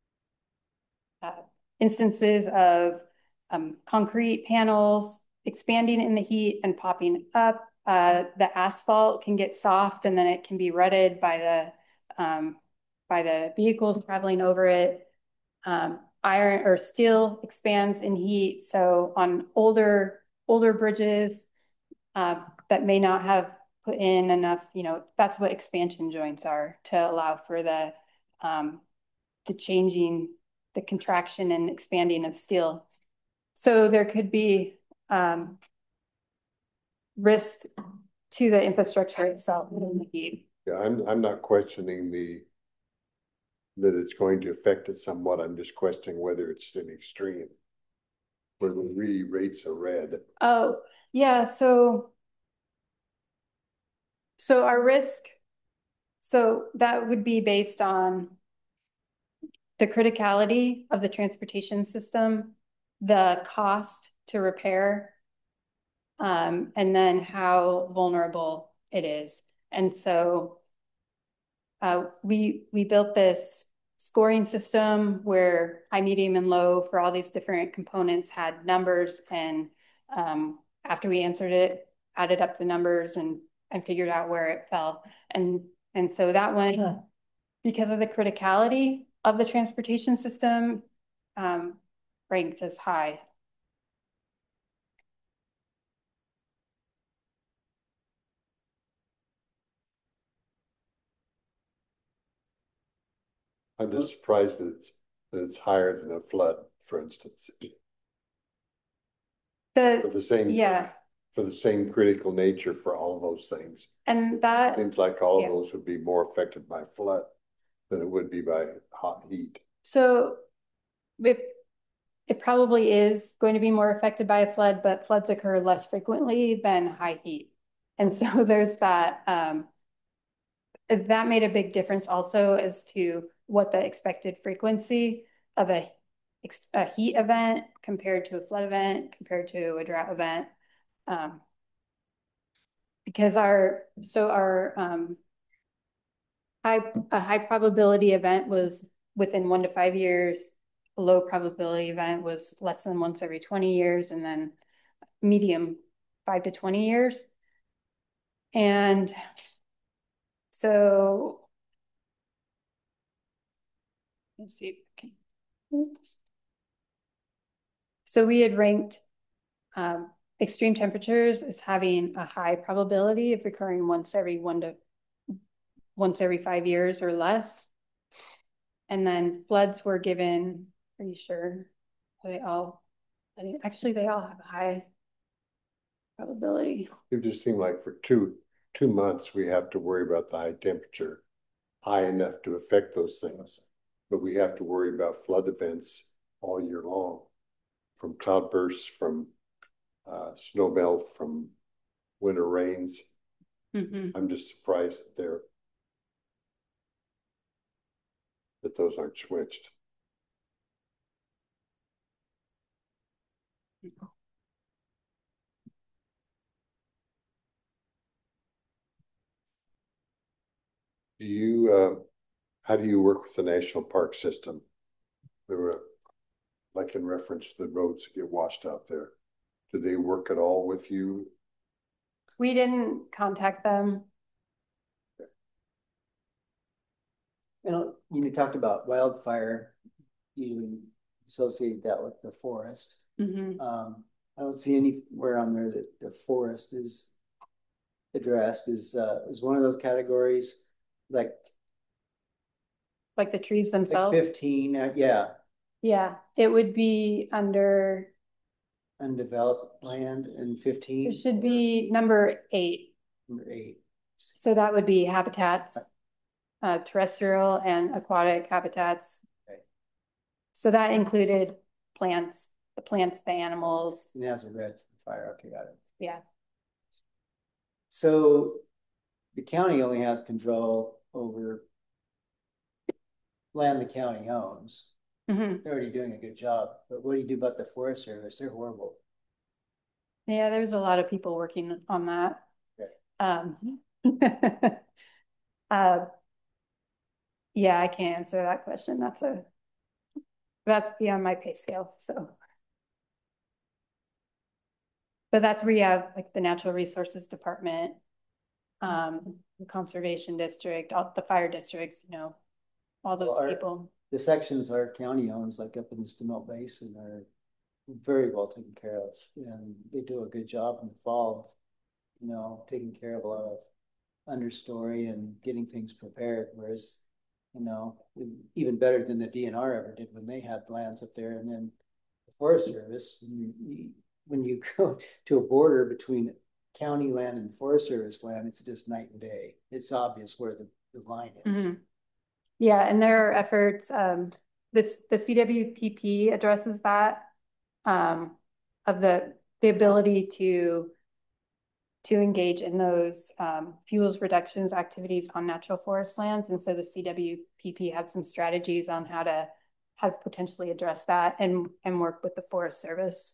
instances of concrete panels expanding in the heat and popping up. The asphalt can get soft and then it can be rutted by the vehicles traveling over it. Iron or steel expands in heat. So on older bridges that may not have put in enough, that's what expansion joints are, to allow for the changing, the contraction and expanding of steel. So there could be risk to the infrastructure itself in the heat.
Yeah, I'm not questioning that it's going to affect it somewhat. I'm just questioning whether it's an extreme, where the really rates are red.
Oh, yeah. So our risk, so that would be based on the criticality of the transportation system, the cost to repair, and then how vulnerable it is. And so we built this scoring system where high, medium, and low for all these different components had numbers. And after we answered it, added up the numbers and figured out where it fell. And so that one, because of the criticality of the transportation system, ranked as high.
I'm just surprised that it's higher than a flood, for instance. For the same critical nature for all of those things.
And that
seems like all of those would be more affected by flood than it would be by hot heat.
So it probably is going to be more affected by a flood, but floods occur less frequently than high heat. And so there's that, that made a big difference also as to what the expected frequency of a heat event compared to a flood event, compared to a drought event. Because a high probability event was within 1 to 5 years. A low probability event was less than once every 20 years, and then medium 5 to 20 years. And so let's see. So we had ranked extreme temperatures as having a high probability of occurring once every 5 years or less. And then floods were given, are you sure? Actually, they all have a high probability.
It just seemed like for two months, we have to worry about the high temperature, high enough to affect those things. But we have to worry about flood events all year long, from cloudbursts, from snow melt, from winter rains. I'm just surprised that those aren't switched. How do you work with the national park system? We were like in reference to the roads that get washed out there. Do they work at all with you?
We didn't contact them.
You talked about wildfire, you associate that with the forest.
Mm-hmm.
I don't see anywhere on there that the forest is addressed. Is one of those categories like
the trees themselves?
Like 15, yeah.
Yeah, it would be under
Undeveloped land, and 15.
It should be number 8.
Number 8.
So that would be habitats, terrestrial and aquatic habitats.
Okay.
So that included plants, the animals.
It has a red fire. Okay, got it.
Yeah.
So the county only has control over land the county owns.
Mm-hmm.
They're already doing a good job. But what do you do about the Forest Service? They're horrible.
Yeah, there's a lot of people working on that.
Okay.
Yeah, I can't answer that question. That's beyond my pay scale. So, but that's where you have like the Natural Resources Department, the Conservation District, all the fire districts, all those people.
The sections our county owns, like up in the Steamboat Basin, are very well taken care of, and they do a good job in the fall, taking care of a lot of understory and getting things prepared. Whereas, even better than the DNR ever did when they had lands up there. And then the Forest Service, when you go to a border between county land and Forest Service land, it's just night and day. It's obvious where the line is.
Mm-hmm. Yeah, and there are efforts. The CWPP addresses that, of the ability to engage in those fuels reductions activities on natural forest lands. And so the CWPP had some strategies on how to potentially address that and work with the Forest Service.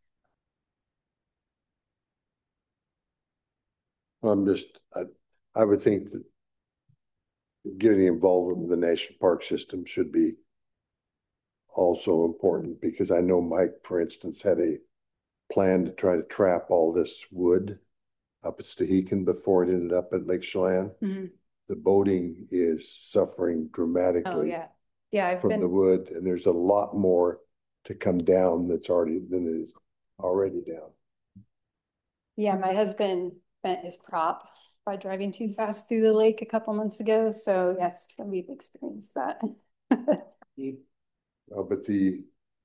I would think that getting involved with the national park system should be also important, because I know Mike, for instance, had a plan to try to trap all this wood up at Stehekin before it ended up at Lake Chelan. Mm-hmm. The boating is suffering dramatically.
Oh, yeah.
From the wood, and there's a lot more to come down than is already down.
Yeah, my husband bent his prop by driving too fast through the lake a couple months ago. So yes, we've experienced that.
But the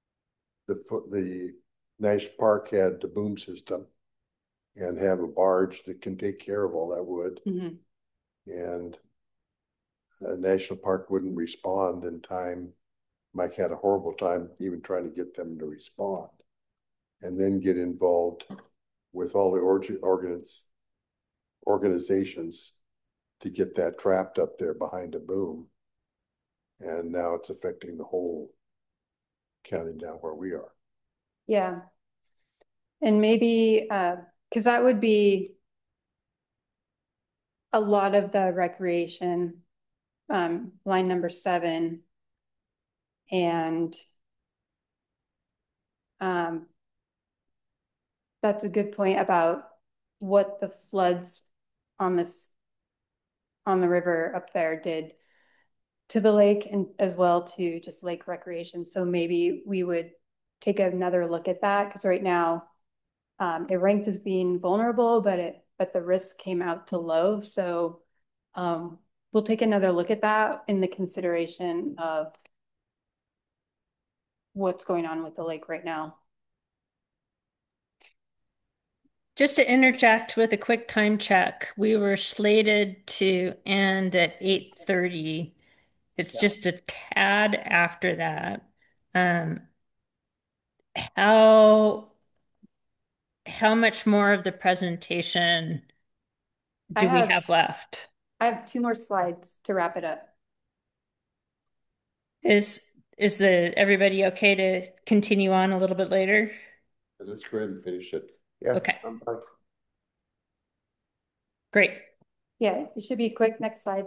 national park had the boom system and have a barge that can take care of all that wood. Mm-hmm. And the national park wouldn't respond in time. Mike had a horrible time even trying to get them to respond, and then get involved with all the organizations to get that trapped up there behind a boom. And now it's affecting the whole county down where we are.
Yeah. And maybe, because that would be a lot of the recreation, line number 7. And that's a good point about what the floods on the river up there did to the lake, and as well to just lake recreation. So maybe we would take another look at that, because right now it ranked as being vulnerable, but the risk came out to low. So we'll take another look at that in the consideration of what's going on with the lake right now.
Just to interject with a quick time check, we were slated to end at 8:30. It's just a tad after that. How much more of the presentation do we have left?
I have 2 more slides to wrap it up.
Is everybody okay to continue on a little bit later?
Let's go ahead and finish it.
Yeah.
Okay. Great.
Yeah, it should be quick. Next slide.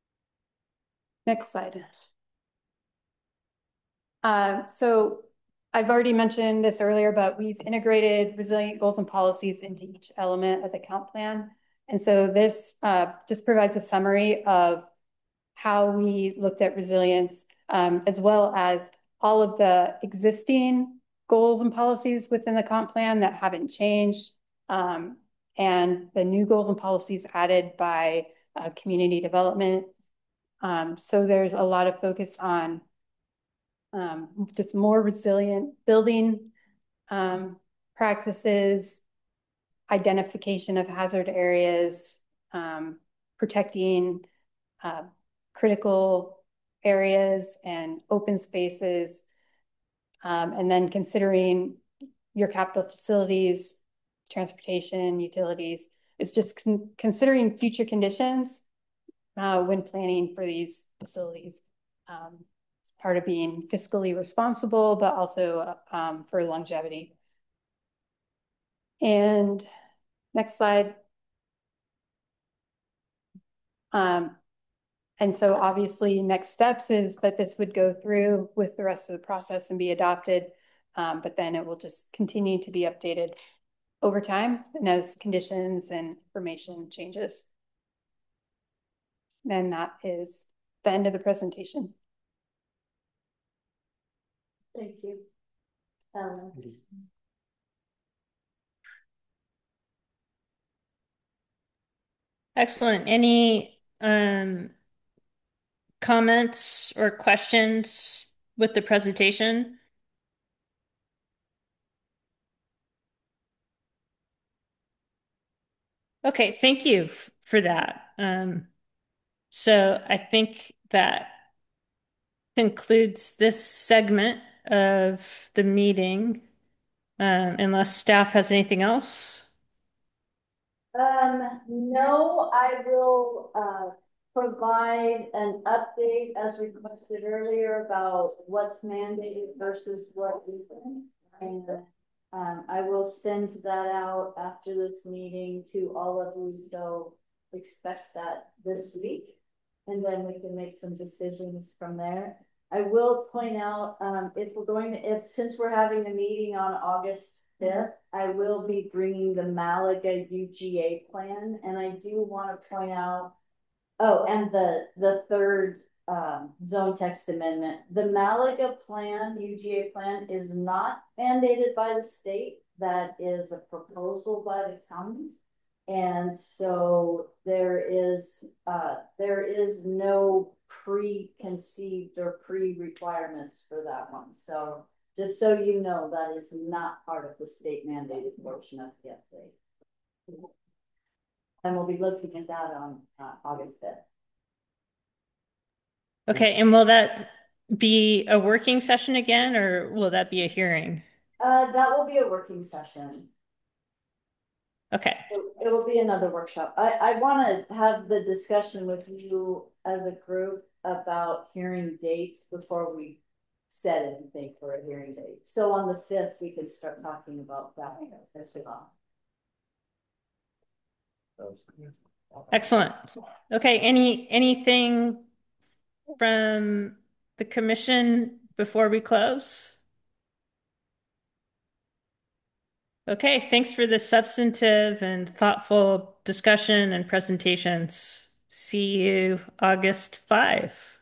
Next slide. So I've already mentioned this earlier, but we've integrated resilient goals and policies into each element of the comp plan. And so this just provides a summary of how we looked at resilience, as well as all of the existing goals and policies within the comp plan that haven't changed, and the new goals and policies added by community development. So there's a lot of focus on just more resilient building practices, identification of hazard areas, protecting critical areas and open spaces, and then considering your capital facilities, transportation, utilities. It's just considering future conditions when planning for these facilities. Part of being fiscally responsible, but also for longevity. And next slide. And so obviously next steps is that this would go through with the rest of the process and be adopted, but then it will just continue to be updated over time and as conditions and information changes. And that is the end of the presentation.
Thank you.
Excellent. Any comments or questions with the presentation? Okay, thank you for that. So I think that concludes this segment of the meeting, unless staff has anything else.
No, I will provide an update as requested earlier about what's mandated versus what isn't. And I will send that out after this meeting to all of you, so expect that this week. And then we can make some decisions from there. I will point out, since we're having a meeting on August 5th, I will be bringing the Malaga UGA plan. And I do want to point out, and the third zone text amendment. The Malaga plan, UGA plan, is not mandated by the state. That is a proposal by the county. And so there is no preconceived or pre-requirements for that one. So just so you know, that is not part of the state mandated portion of the update. And we'll be looking at that on August 5th.
Okay, and will that be a working session again, or will that be a hearing?
That will be a working session.
Okay.
It will be another workshop. I want to have the discussion with you as a group about hearing dates before we set anything for a hearing date. So on the 5th, we can start talking about that as well.
Excellent. Okay, anything from the commission before we close? Okay, thanks for the substantive and thoughtful discussion and presentations. See you August 5.